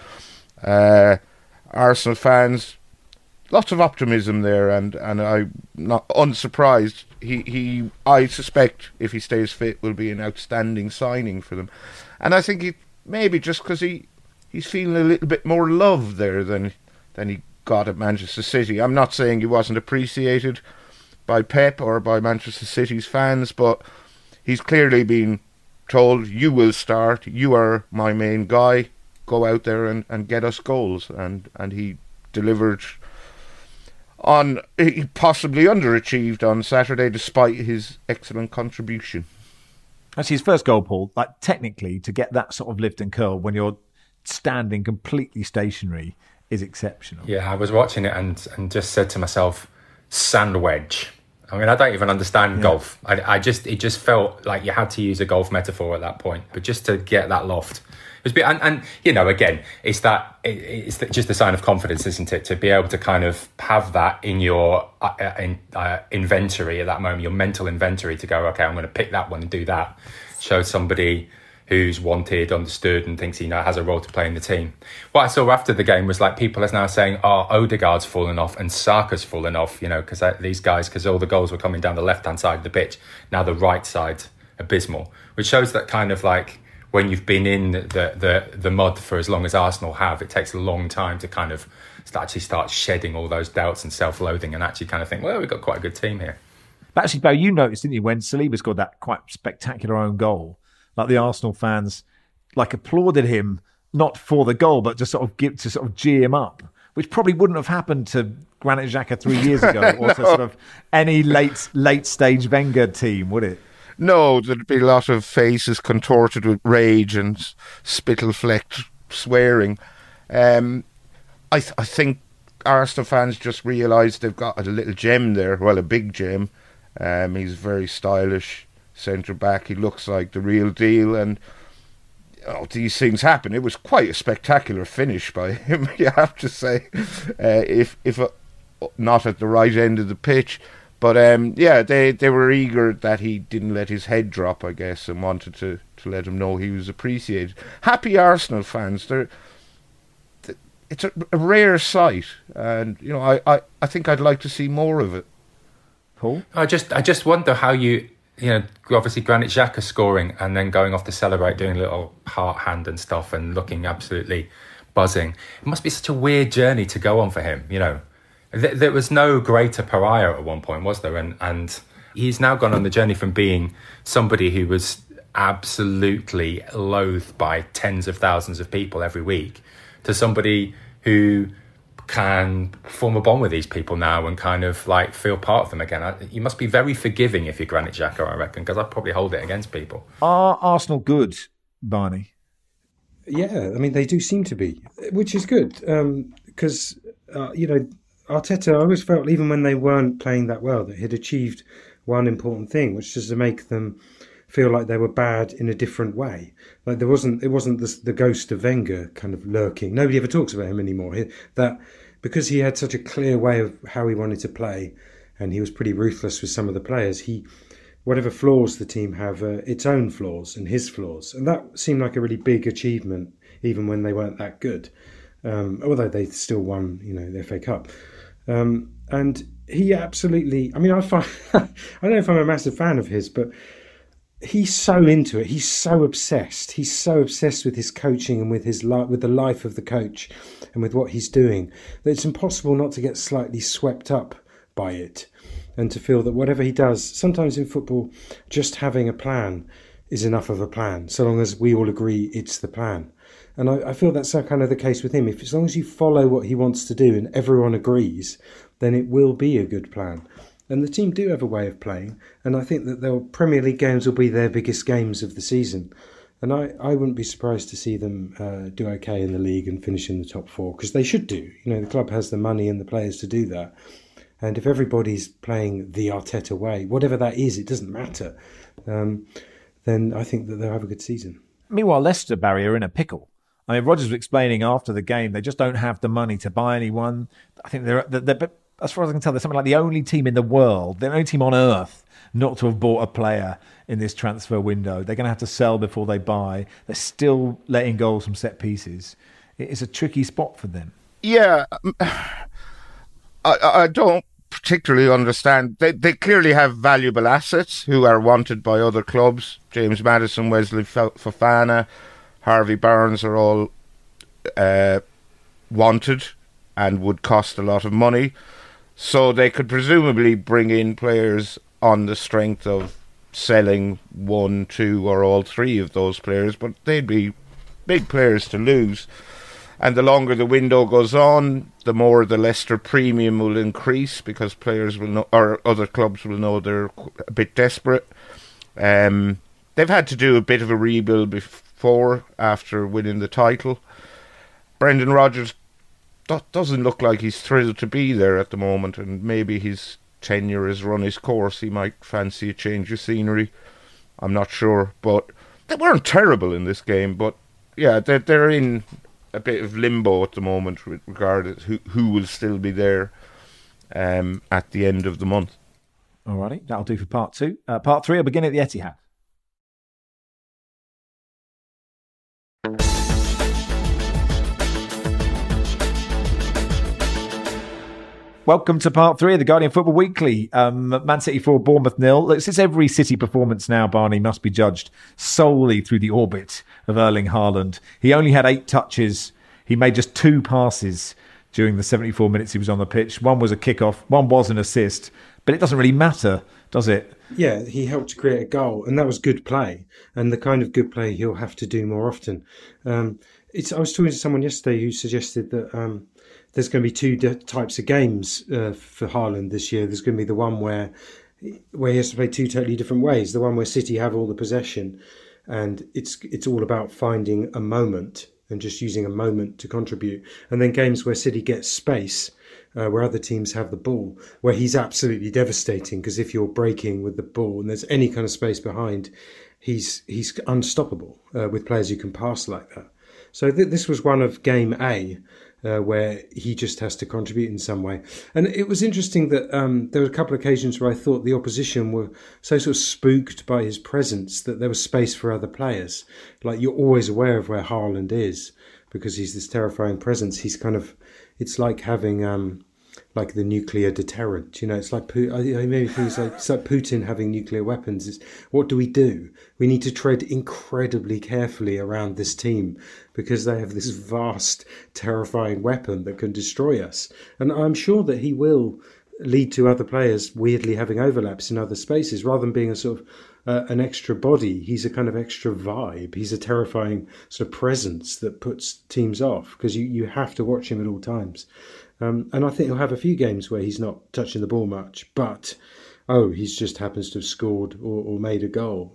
Arsenal fans, lots of optimism there, and I'm not unsurprised. I suspect if he stays fit, will be an outstanding signing for them, and I think maybe just because he's feeling a little bit more love there than he got at Manchester City. I'm not saying he wasn't appreciated by Pep or by Manchester City's fans, but he's clearly been told, you will start, you are my main guy, go out there and get us goals, and he delivered he possibly underachieved on Saturday despite his excellent contribution. That's his first goal, Paul. Like, technically, to get that sort of lift and curl when you're standing completely stationary is exceptional. Yeah, I was watching it and just said to myself, sand wedge. I mean, I don't even understand golf. It just felt like you had to use a golf metaphor at that point. But just to get that loft, it was and again, it's just a sign of confidence, isn't it? To be able to kind of have that in your inventory at that moment, your mental inventory, to go, okay, I'm going to pick that one and do that. Show somebody who's wanted, understood, and thinks he has a role to play in the team. What I saw after the game was like people are now saying, Odegaard's fallen off and Saka's fallen off, because all the goals were coming down the left-hand side of the pitch. Now the right side, abysmal, which shows that kind of like when you've been in the mud for as long as Arsenal have, it takes a long time to kind of actually start shedding all those doubts and self-loathing and actually kind of think, well, we've got quite a good team here. But actually, Bo, you noticed, didn't you, when Saliba scored that quite spectacular own goal, like the Arsenal fans applauded him, not for the goal, but to sort of gee him up, which probably wouldn't have happened to Granit Xhaka 3 years ago, or to sort of any late stage Wenger team, would it? No, there'd be a lot of faces contorted with rage and spittle-flecked swearing. I think Arsenal fans just realised they've got a little gem there, well, a big gem. He's very stylish centre-back. He looks like the real deal, and these things happen. It was quite a spectacular finish by him, you have to say, if not at the right end of the pitch. But they were eager that he didn't let his head drop, I guess, and wanted to let him know he was appreciated. Happy Arsenal fans. It's a rare sight, and I think I'd like to see more of it. Paul? I just wonder how obviously Granit Xhaka scoring and then going off to celebrate, doing a little heart hand and stuff and looking absolutely buzzing. It must be such a weird journey to go on for him, There was no greater pariah at one point, was there? And he's now gone on the journey from being somebody who was absolutely loathed by tens of thousands of people every week, to somebody who can form a bond with these people now and kind of like feel part of them again. You must be very forgiving if you're Granit Xhaka, I reckon, because I'd probably hold it against people. Are Arsenal good, Barney? Yeah, I mean, they do seem to be, which is good, because, Arteta, I always felt, even when they weren't playing that well, that he'd achieved one important thing, which is to make them feel like they were bad in a different way. Like it wasn't the ghost of Wenger kind of lurking. Nobody ever talks about him anymore. That because he had such a clear way of how he wanted to play, and he was pretty ruthless with some of the players. Whatever flaws the team have, its own flaws and his flaws, and that seemed like a really big achievement, even when they weren't that good. Although they still won, the FA Cup, and he absolutely. I mean, I don't know if I'm a massive fan of his, but he's so into it. He's so obsessed. He's so obsessed with his coaching and with with the life of the coach and with what he's doing, that it's impossible not to get slightly swept up by it, and to feel that whatever he does, sometimes in football, just having a plan is enough of a plan, so long as we all agree it's the plan. And I feel that's kind of the case with him. As long as you follow what he wants to do and everyone agrees, then it will be a good plan. And the team do have a way of playing, and I think that their Premier League games will be their biggest games of the season. And I wouldn't be surprised to see them do okay in the league and finish in the top four, because they should do. The club has the money and the players to do that. And if everybody's playing the Arteta way, whatever that is, it doesn't matter, then I think that they'll have a good season. Meanwhile, Leicester, Barry, are in a pickle. I mean, Rodgers was explaining after the game, they just don't have the money to buy anyone. I think they're as far as I can tell, they're something like the only team in the world, the only team on earth not to have bought a player in this transfer window. They're going to have to sell before they buy. They're still letting goals from set pieces. It's a tricky spot for them. Yeah, I don't particularly understand. They clearly have valuable assets who are wanted by other clubs. James Maddison, Wesley Fofana, Harvey Barnes are all wanted and would cost a lot of money. So they could presumably bring in players on the strength of selling one, two, or all three of those players, but they'd be big players to lose. And the longer the window goes on, the more the Leicester premium will increase, because players will know, or other clubs will know, they're a bit desperate. They've had to do a bit of a rebuild before, after winning the title. Brendan Rodgers doesn't look like he's thrilled to be there at the moment, and maybe his tenure has run his course. He might fancy a change of scenery. I'm not sure, but they weren't terrible in this game. But yeah, they're in a bit of limbo at the moment with regard to who will still be there at the end of the month. Alrighty, that'll do for part two. Part three will begin at the Etihad. Welcome to part three of the Guardian Football Weekly. Man City 4, Bournemouth 0. Look, since every City performance now, Barney, must be judged solely through the orbit of Erling Haaland. He only had 8 touches. He made just 2 passes during the 74 minutes he was on the pitch. One was a kickoff, one was an assist. But it doesn't really matter, does it? Yeah, he helped to create a goal, and that was good play, and the kind of good play he'll have to do more often. I was talking to someone yesterday who suggested that there's going to be 2 types of games for Haaland this year. There's going to be the one where he has to play 2 totally different ways. The one where City have all the possession, and it's all about finding a moment and just using a moment to contribute. And then games where City gets space, where other teams have the ball, where he's absolutely devastating, because if you're breaking with the ball and there's any kind of space behind, he's unstoppable with players who can pass like that. So this was one of game A, where he just has to contribute in some way. And it was interesting that there were a couple of occasions where I thought the opposition were so sort of spooked by his presence that there was space for other players. Like, you're always aware of where Haaland is, because he's this terrifying presence. He's kind of, it's like having like the nuclear deterrent. It's like maybe things like it's like Putin having nuclear weapons. What do? We need to tread incredibly carefully around this team, because they have this vast, terrifying weapon that can destroy us. And I'm sure that he will lead to other players weirdly having overlaps in other spaces rather than being a sort of an extra body. He's a kind of extra vibe. He's a terrifying sort of presence that puts teams off because you have to watch him at all times. And I think he'll have a few games where he's not touching the ball much, but he's just happens to have scored or made a goal.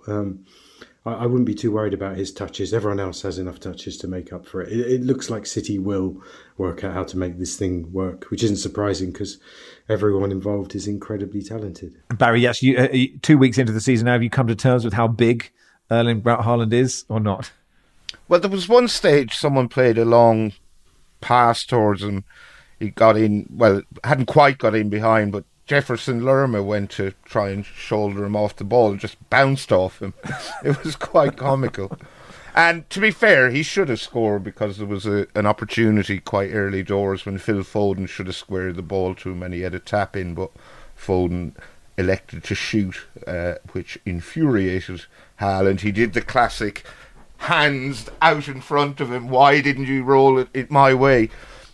I wouldn't be too worried about his touches. Everyone else has enough touches to make up for it. It looks like City will work out how to make this thing work, which isn't surprising because everyone involved is incredibly talented. Barry, yes, 2 weeks into the season now, have you come to terms with how big Erling Braut Haaland is or not? Well, there was one stage someone played a long pass towards him. He got in, well, hadn't quite got in behind, but Jefferson Lerma went to try and shoulder him off the ball and just bounced off him. It was quite comical. And to be fair, he should have scored because there was an opportunity quite early doors when Phil Foden should have squared the ball to him and he had a tap in, but Foden elected to shoot, which infuriated Haaland. He did the classic hands out in front of him. Why didn't you roll it my way?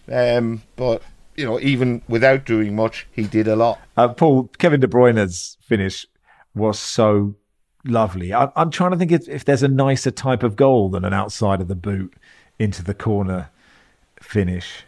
But you know, even without doing much, he did a lot. Paul, Kevin De Bruyne's finish was so lovely. I'm trying to think if there's a nicer type of goal than an outside of the boot into the corner finish.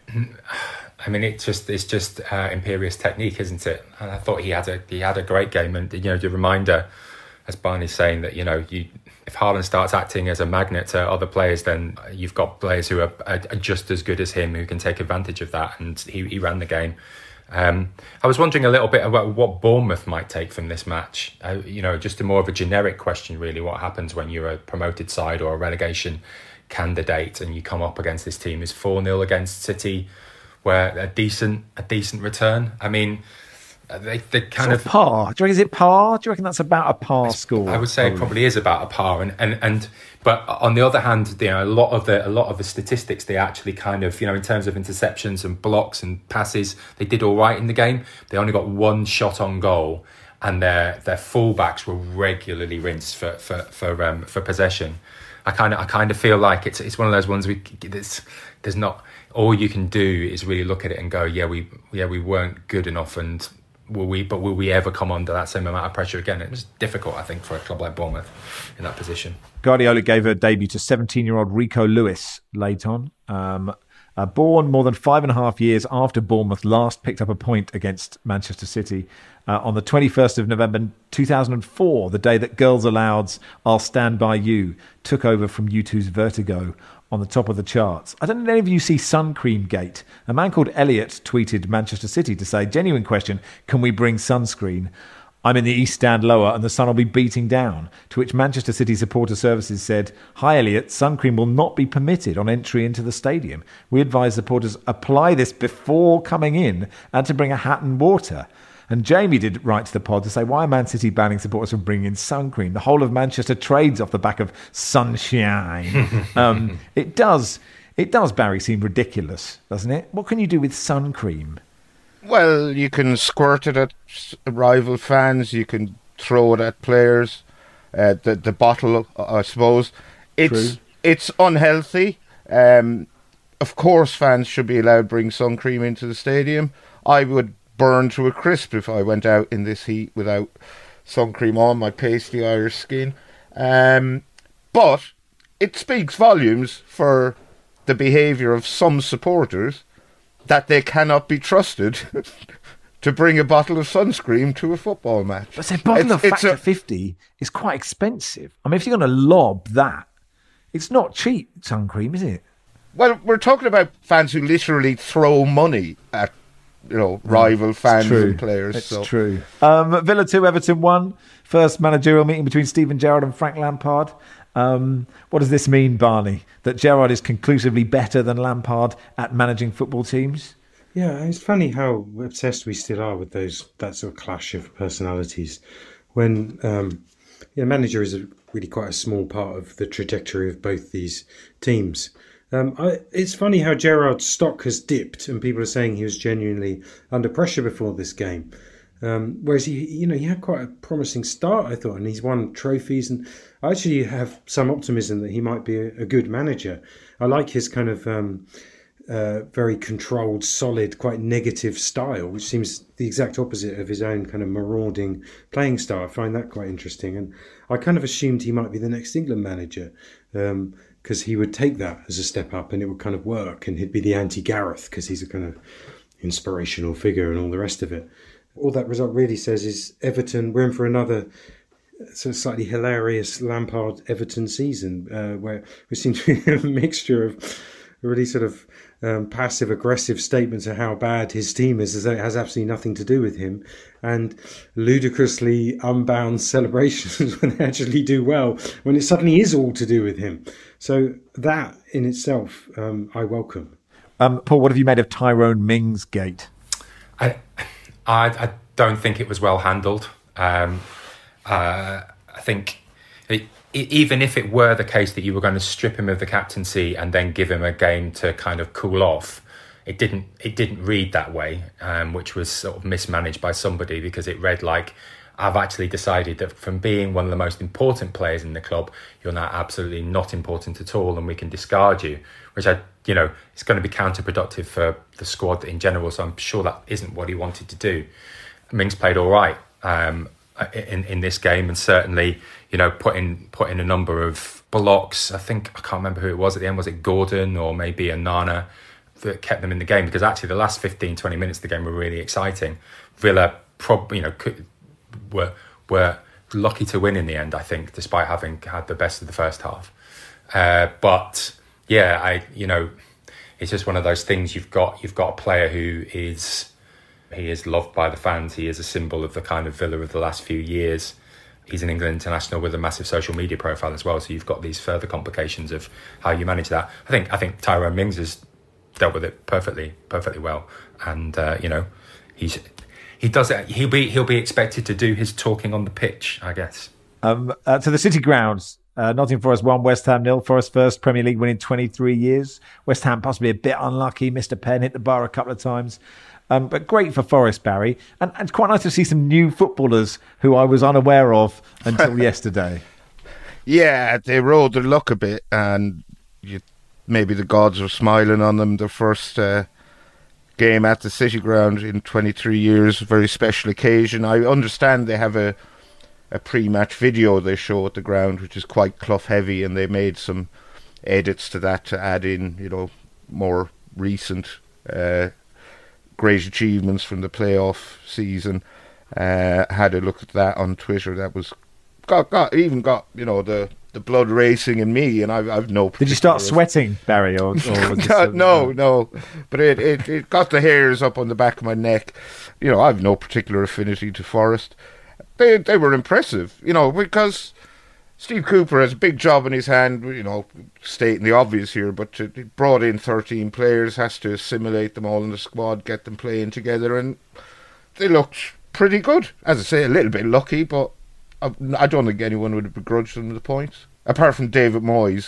I mean, it's just imperious technique, isn't it? And I thought he had a great game, and the reminder, as Barney's saying, that if Haaland starts acting as a magnet to other players, then you've got players who are just as good as him who can take advantage of that. And he ran the game. I was wondering a little bit about what Bournemouth might take from this match. Just a more of a generic question, really. What happens when you're a promoted side or a relegation candidate and you come up against this team who's 4-0 against City, where a decent return? I mean, they kind of par. Do you reckon is it par? Do you reckon that's about a par score? I would say it probably is about a par, and but on the other hand, a lot of the statistics, they actually kind of, in terms of interceptions and blocks and passes, they did all right in the game. They only got one shot on goal, and their fullbacks were regularly rinsed for possession. I kind of feel like it's one of those ones there's not, all you can do is really look at it and go, we weren't good enough, and will we ever come under that same amount of pressure again? It was difficult, I think, for a club like Bournemouth in that position. Guardiola gave a debut to 17-year-old Rico Lewis late on. Born more than 5.5 years after Bournemouth last picked up a point against Manchester City on the 21st of November 2004, the day that Girls Aloud's I'll Stand By You took over from U2's Vertigo on the top of the charts. I don't know if any of you see Sun Cream Gate. A man called Elliot tweeted Manchester City to say, genuine question, can we bring sunscreen? I'm in the East Stand lower and the sun will be beating down. To which Manchester City Supporter Services said, hi Elliot, sun cream will not be permitted on entry into the stadium. We advise supporters apply this before coming in and to bring a hat and water. And Jamie did write to the pod to say, why are Man City banning supporters from bringing in sun cream? The whole of Manchester trades off the back of sunshine. It does, Barry, seem ridiculous, doesn't it? What can you do with sun cream? Well, you can squirt it at rival fans. You can throw it at players. The bottle, I suppose. It's unhealthy. Of course, fans should be allowed to bring sun cream into the stadium. I would burn to a crisp if I went out in this heat without sun cream on my pasty Irish skin. But it speaks volumes for the behaviour of some supporters that they cannot be trusted to bring a bottle of sunscreen to a football match. But a bottle of Factor 50 is quite expensive. I mean, if you're going to lob that, it's not cheap sun cream, is it? Well, we're talking about fans who literally throw money at rival fans and players. It's true. Villa 2, Everton 1. First managerial meeting between Steven Gerrard and Frank Lampard. What does this mean, Barney? That Gerrard is conclusively better than Lampard at managing football teams? Yeah, it's funny how obsessed we still are with that sort of clash of personalities. When manager is really quite a small part of the trajectory of both these teams. It's funny how Gerrard's stock has dipped, and people are saying he was genuinely under pressure before this game. Whereas he had quite a promising start, I thought, and he's won trophies. And I actually have some optimism that he might be a good manager. I like his kind of very controlled, solid, quite negative style, which seems the exact opposite of his own kind of marauding playing style. I find that quite interesting. And I kind of assumed he might be the next England manager, because he would take that as a step up and it would kind of work, and he'd be the anti-Gareth because he's a kind of inspirational figure and all the rest of it. All that result really says is Everton, we're in for another sort of slightly hilarious Lampard-Everton season, where we seem to be a mixture of really sort of passive-aggressive statements of how bad his team is, as though it has absolutely nothing to do with him, and ludicrously unbound celebrations when they actually do well, when it suddenly is all to do with him. So that in itself, I welcome. Paul, what have you made of Tyrone Mings' gate? I don't think it was well handled. I think even if it were the case that you were going to strip him of the captaincy and then give him a game to kind of cool off, it didn't read that way, which was sort of mismanaged by somebody, because it read like, I've actually decided that from being one of the most important players in the club, you're now absolutely not important at all, and we can discard you, which it's going to be counterproductive for the squad in general. So I'm sure that isn't what he wanted to do. Mings played all right in this game, and certainly, put in a number of blocks. I can't remember who it was at the end. Was it Gordon or maybe Onana that kept them in the game? Because actually the last 15-20 minutes of the game were really exciting. Villa were lucky to win in the end, I think, despite having had the best of the first half. But yeah, it's just one of those things. You've got a player who is loved by the fans. He is a symbol of the kind of Villa of the last few years. He's an England international with a massive social media profile as well. So you've got these further complications of how you manage that. I think Tyrone Mings has dealt with it perfectly well, and he does it. He'll be expected to do his talking on the pitch, I guess. To the City grounds. Nottingham Forest 1, West Ham 0. Forest first Premier League win in 23 years. West Ham possibly a bit unlucky. Missed a pen, hit the bar a couple of times. But great for Forest, Barry. And it's quite nice to see some new footballers who I was unaware of until yesterday. Yeah, they rode their luck a bit, and maybe the gods were smiling on them. The first game at the City ground in 23 years, a very special occasion. I understand they have a pre-match video they show at the ground, which is quite Clough heavy, and they made some edits to that to add in, more recent great achievements from the playoff season. Had a look at that on Twitter. That was got the blood racing in me, and I've no. Did you start sweating, Barry? Or no, but it got the hairs up on the back of my neck. I've no particular affinity to Forest. They were impressive, because Steve Cooper has a big job in his hand, stating the obvious here, but he brought in 13 players, has to assimilate them all in the squad, get them playing together, and they looked pretty good. As I say, a little bit lucky, but I don't think anyone would have begrudged them the points, apart from David Moyes,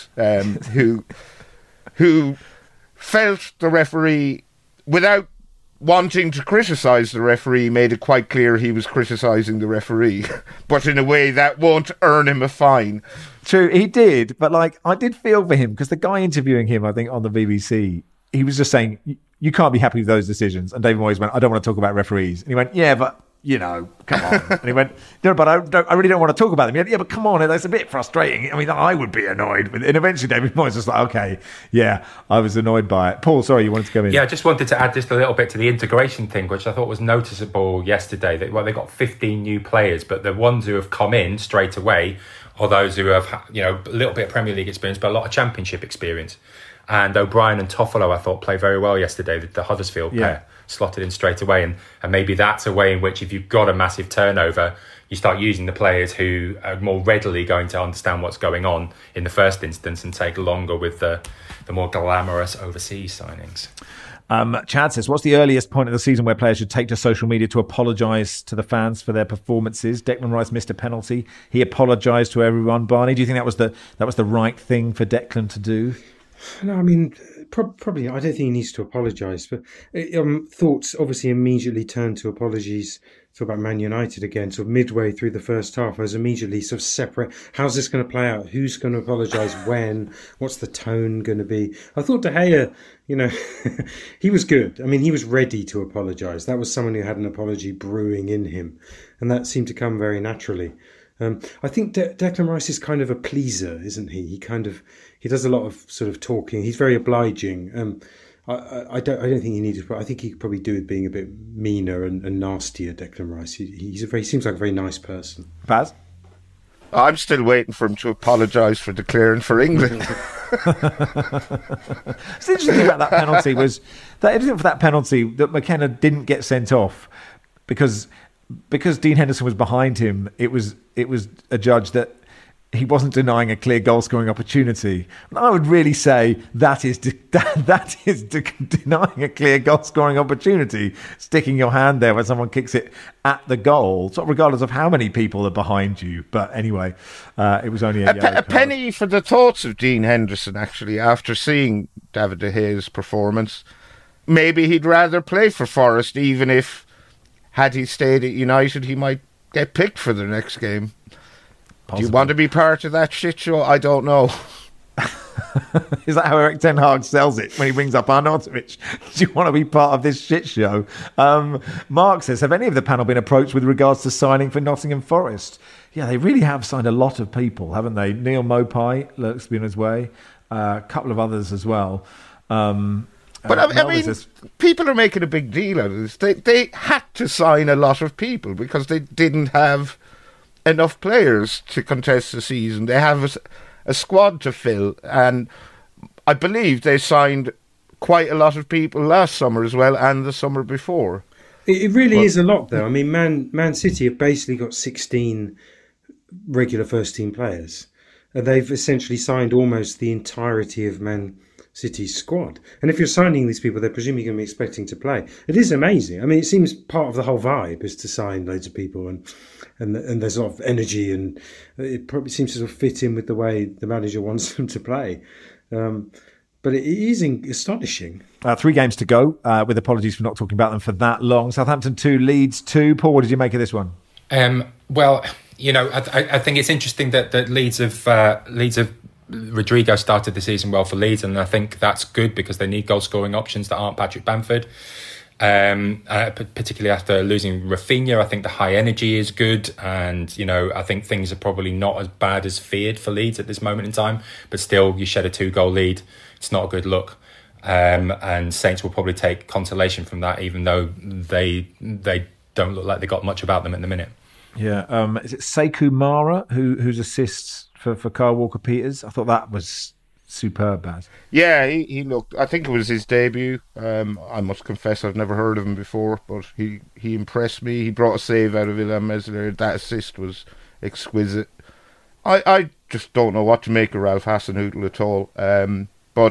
who felt the referee, without wanting to criticise the referee, made it quite clear he was criticising the referee, but in a way that won't earn him a fine. True, he did, but I did feel for him, because the guy interviewing him, I think on the BBC, he was just saying, you can't be happy with those decisions. And David Moyes went, I don't want to talk about referees. And he went, yeah, but come on. And he went, no, but I really don't want to talk about them. He went, yeah, but come on, it's a bit frustrating. I mean, I would be annoyed. And eventually David Moyes was like, okay, yeah, I was annoyed by it. Paul, sorry, you wanted to come in. Yeah, I just wanted to add just a little bit to the integration thing, which I thought was noticeable yesterday. They got 15 new players, but the ones who have come in straight away are those who have, a little bit of Premier League experience, but a lot of Championship experience. And O'Brien and Toffolo, I thought, played very well yesterday, the Huddersfield pair. Slotted in straight away, and maybe that's a way in which, if you've got a massive turnover, you start using the players who are more readily going to understand what's going on in the first instance and take longer with the more glamorous overseas signings. Chad says, what's the earliest point of the season where players should take to social media to apologise to the fans for their performances? Declan Rice missed a penalty. He apologised to everyone. Barney, do you think that was the right thing for Declan to do? No, I mean, probably. I don't think he needs to apologise. But thoughts obviously immediately turned to apologies. Talk about Man United again. Sort of midway through the first half, I was immediately sort of separate. How's this going to play out? Who's going to apologise when? What's the tone going to be? I thought De Gea, he was good. I mean, he was ready to apologise. That was someone who had an apology brewing in him, and that seemed to come very naturally. I think Declan Rice is kind of a pleaser, isn't he? He does a lot of sort of talking. He's very obliging. I don't think he needs to. I think he could probably do with being a bit meaner and nastier. Declan Rice. He seems like a very nice person. Baz? I'm still waiting for him to apologise for declaring for England. It's interesting about that penalty was that McKenna didn't get sent off because Dean Henderson was behind him. It was a judge that he wasn't denying a clear goal scoring opportunity. And I would really say that is denying a clear goal scoring opportunity, sticking your hand there when someone kicks it at the goal, sort of regardless of how many people are behind you. But anyway, it was only a penny for the thoughts of Dean Henderson, actually, after seeing David De Gea's performance. Maybe he'd rather play for Forest, even if, had he stayed at United, he might get picked for the next game. Possibly. Do you want to be part of that shit show? I don't know. Is that how Erik ten Hag sells it when he brings up Arnautovic? Do you want to be part of this shit show? Mark says, have any of the panel been approached with regards to signing for Nottingham Forest? Yeah, they really have signed a lot of people, haven't they? Neil Mopai looks to be on his way. A couple of others as well. But I mean, people are making a big deal out of this. They had to sign a lot of people because they didn't have enough players to contest the season. They have a squad to fill, and I believe they signed quite a lot of people last summer as well, and the summer before. It really is a lot, though. I mean, Man City have basically got 16 regular first-team players, and they've essentially signed almost the entirety of Man City's squad. And if you're signing these people, they're presumably going to be expecting to play. It is amazing. I mean, it seems part of the whole vibe is to sign loads of people, and there's a lot of energy, and it probably seems to sort of fit in with the way the manager wants them to play. But it is astonishing. 3 games to go, with apologies for not talking about them for that long. Southampton 2, Leeds 2. Paul, what did you make of this one? Well, I think it's interesting that Leeds have Rodrigo started the season well for Leeds, and I think that's good because they need goal scoring options that aren't Patrick Bamford. Particularly after losing Rafinha, I think the high energy is good, and I think things are probably not as bad as feared for Leeds at this moment in time. But still, you shed a 2-goal lead; it's not a good look. And Saints will probably take consolation from that, even though they don't look like they got much about them at the minute. Yeah, is it Sekou Mara whose assists for Kyle Walker-Peters? I thought that was superb, Baz. Yeah, he looked. I think it was his debut. I must confess I've never heard of him before, but he impressed me. He brought a save out of Ilham Mesler. That assist was exquisite. I just don't know what to make of Ralph Hasenhüttl at all. But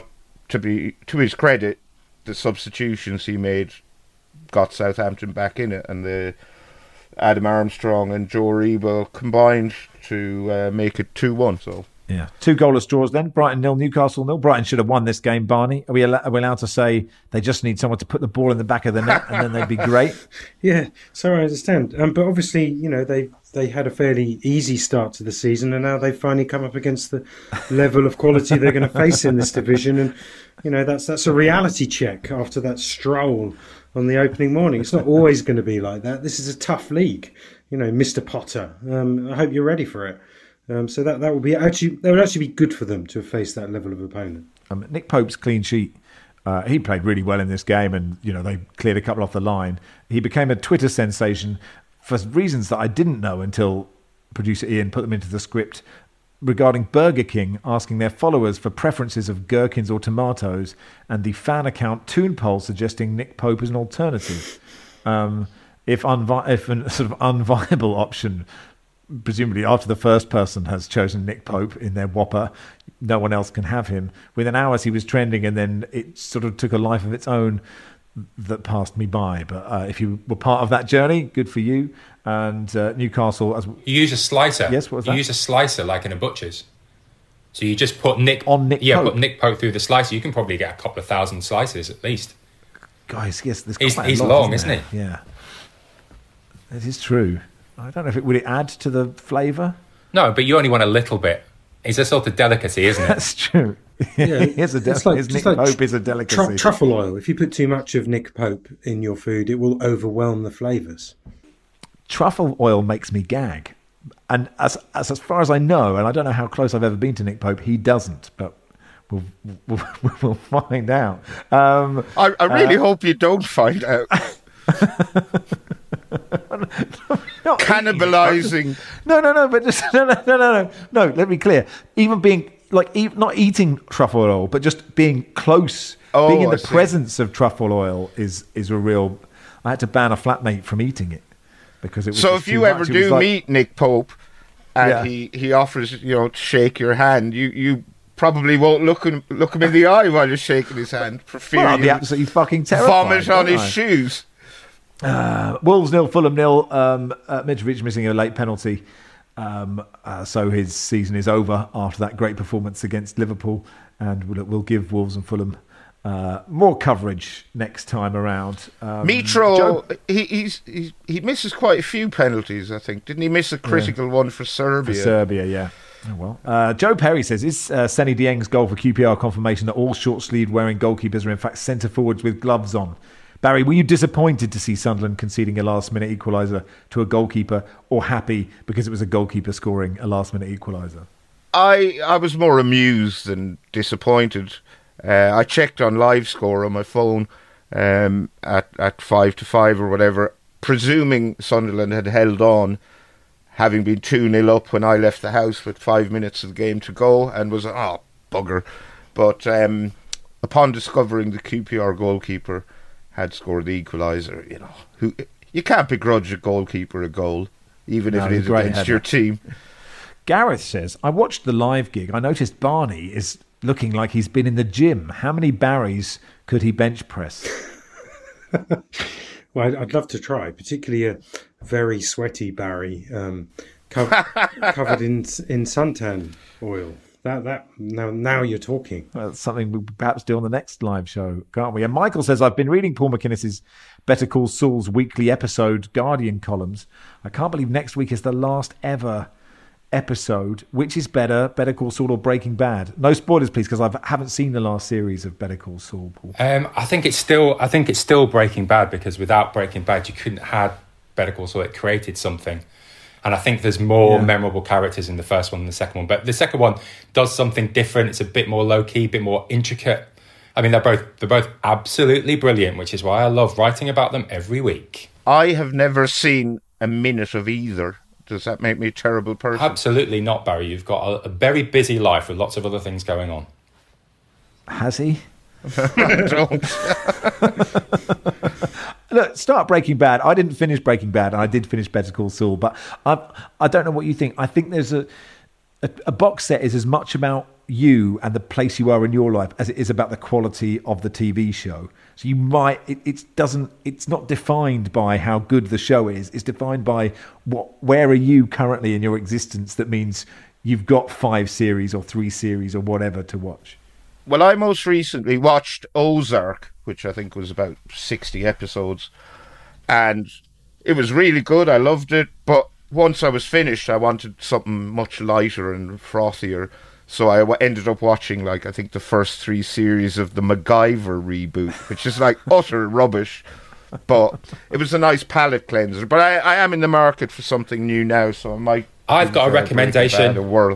to his credit, the substitutions he made got Southampton back in it, and the Adam Armstrong and Joe Aribo combined to make it 2-1. So. Yeah, 2 goalless draws then. Brighton 0, Newcastle 0. Brighton should have won this game, Barney. Are we allowed to say they just need someone to put the ball in the back of the net and then they'd be great? Yeah, so I understand. But obviously, they had a fairly easy start to the season, and now they've finally come up against the level of quality they're going to face in this division. And, that's a reality check after that stroll on the opening morning. It's not always going to be like that. This is a tough league, Mr. Potter. I hope you're ready for it. So that would actually be good for them to have faced that level of opponent. Nick Pope's clean sheet, he played really well in this game, and they cleared a couple off the line. He became a Twitter sensation for reasons that I didn't know until producer Ian put them into the script, regarding Burger King asking their followers for preferences of gherkins or tomatoes, and the fan account Toon Poll suggesting Nick Pope as an alternative. If a sort of unviable option, presumably after the first person has chosen Nick Pope in their Whopper, no one else can have him. Within hours he was trending, and then it sort of took a life of its own that passed me by. But if you were part of that journey, good for you. And Newcastle... You use a slicer. Yes, what was that? You use a slicer like in a butcher's. So you just put Nick Pope. Put Nick Pope through the slicer. You can probably get a couple of thousand slices at least. Guys, yes, there's he's long, isn't he? Yeah, it is true. I don't know if would it add to the flavour. No, but you only want a little bit. It's a sort of delicacy, isn't it? That's true. Yeah, Nick Pope is a delicacy. Truffle oil. If you put too much of Nick Pope in your food, it will overwhelm the flavours. Truffle oil makes me gag. And as far as I know, and I don't know how close I've ever been to Nick Pope, he doesn't. But we'll find out. I really hope you don't find out. Cannibalizing. No. But just no. Let me be clear. Even being not eating truffle oil, but just being close, being in the presence of truffle oil is a real. I had to ban a flatmate from eating it because it was. So if you ever do meet Nick Pope, and he offers to shake your hand, you probably won't look him in the eye while you're shaking his hand. For fear I'll be absolutely fucking terrified. Vomit on his shoes. Wolves 0, Fulham 0. Mitrovic missing a late penalty, so his season is over after that great performance against Liverpool, and we'll give Wolves and Fulham more coverage next time around. Mitro, he misses quite a few penalties, I think. Didn't he miss a critical one for Serbia? For Serbia, yeah. Oh, well. Joe Perry says, is Seny Dieng's goal for QPR confirmation that all short-sleeved wearing goalkeepers are in fact centre-forwards with gloves on? Barry, were you disappointed to see Sunderland conceding a last-minute equaliser to a goalkeeper, or happy because it was a goalkeeper scoring a last-minute equaliser? I was more amused than disappointed. I checked on live score on my phone at 5-5 or whatever, presuming Sunderland had held on, having been 2-0 up when I left the house with 5 minutes of the game to go, and was, bugger. But upon discovering the QPR goalkeeper had scored the equaliser, you can't begrudge a goalkeeper a goal, even if it is against your team. Gareth says, I watched the live gig. I noticed Barney is looking like he's been in the gym. How many Barrys could he bench press? Well, I'd love to try, particularly a very sweaty Barry covered in suntan oil. Now you're talking. Well, that's something we'll perhaps do on the next live show, can't we? And Michael says, I've been reading Paul McInnes's Better Call Saul's weekly episode Guardian columns. I can't believe next week is the last ever episode. Which is better Call Saul or Breaking Bad? No spoilers, please, because I haven't seen the last series of Better Call Saul, Paul. I think it's still Breaking Bad, because without Breaking Bad you couldn't have Better Call Saul. It created something. And I think there's more memorable characters in the first one than the second one. But the second one does something different. It's a bit more low-key, a bit more intricate. I mean, they're both absolutely brilliant, which is why I love writing about them every week. I have never seen a minute of either. Does that make me a terrible person? Absolutely not, Barry. You've got a very busy life with lots of other things going on. Has he? Don't. Look, start Breaking Bad. I didn't finish Breaking Bad, and I did finish Better Call Saul, but I don't know what you think. I think there's a box set is as much about you and the place you are in your life as it is about the quality of the TV show. So you might it's not defined by how good the show is. It's defined by where are you currently in your existence. That means you've got 5 series or 3 series or whatever to watch. Well, I most recently watched Ozark, which I think was about 60 episodes, and it was really good. I loved it, but once I was finished, I wanted something much lighter and frothier, so I ended up watching, I think, the first 3 series of the MacGyver reboot, which is utter rubbish, but it was a nice palate cleanser. But I am in the market for something new now, so I might... I've got a recommendation.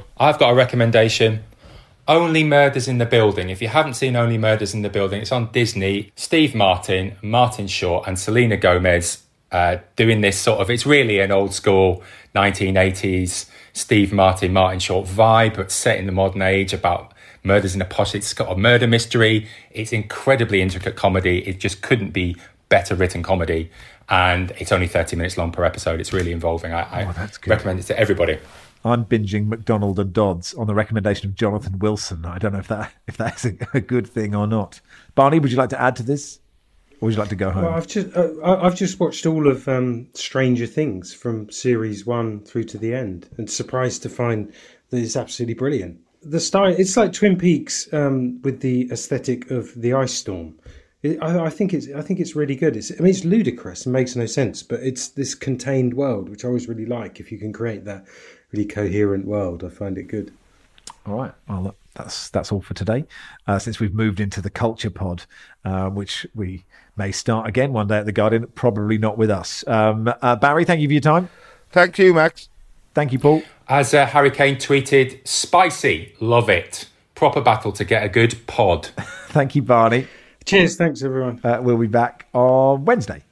Only Murders in the Building. If you haven't seen Only Murders in the Building, it's on Disney. Steve Martin, Martin Short and Selena Gomez doing this sort of... It's really an old school 1980s Steve Martin, Martin Short vibe, but set in the modern age about murders in a posh... It's got a murder mystery. It's incredibly intricate comedy. It just couldn't be better written comedy. And it's only 30 minutes long per episode. It's really involving. I recommend it to everybody. I'm binging McDonald and Dodds on the recommendation of Jonathan Wilson. I don't know if that's a good thing or not. Barney, would you like to add to this, or would you like to go home? Well, I've just watched all of Stranger Things from series 1 through to the end, and surprised to find that it's absolutely brilliant. the style. It's like Twin Peaks with the aesthetic of the ice storm. I think it's really good. It's ludicrous and makes no sense, but it's this contained world, which I always really like. If you can create that really coherent world, I find it good. All right. Well, look, that's all for today. Since we've moved into the culture pod, which we may start again one day at the Guardian, probably not with us. Barry, thank you for your time. Thank you, Max. Thank you, Paul. As Harry Kane tweeted, spicy, love it. Proper battle to get a good pod. Thank you, Barney. Cheers, thanks everyone. We'll be back on Wednesday.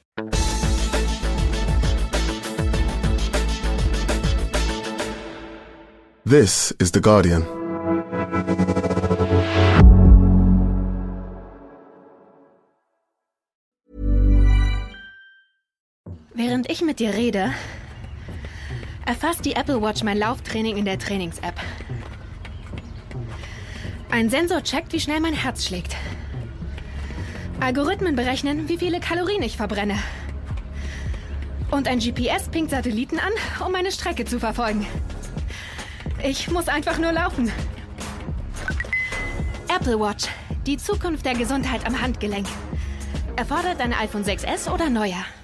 This is The Guardian. Während ich mit dir rede, erfasst die Apple Watch mein Lauftraining in der Trainings-App. Ein Sensor checkt, wie schnell mein Herz schlägt. Algorithmen berechnen, wie viele Kalorien ich verbrenne. Und ein GPS pinkt Satelliten an, um meine Strecke zu verfolgen. Ich muss einfach nur laufen. Apple Watch, die Zukunft der Gesundheit am Handgelenk. Erfordert ein iPhone 6S oder neuer.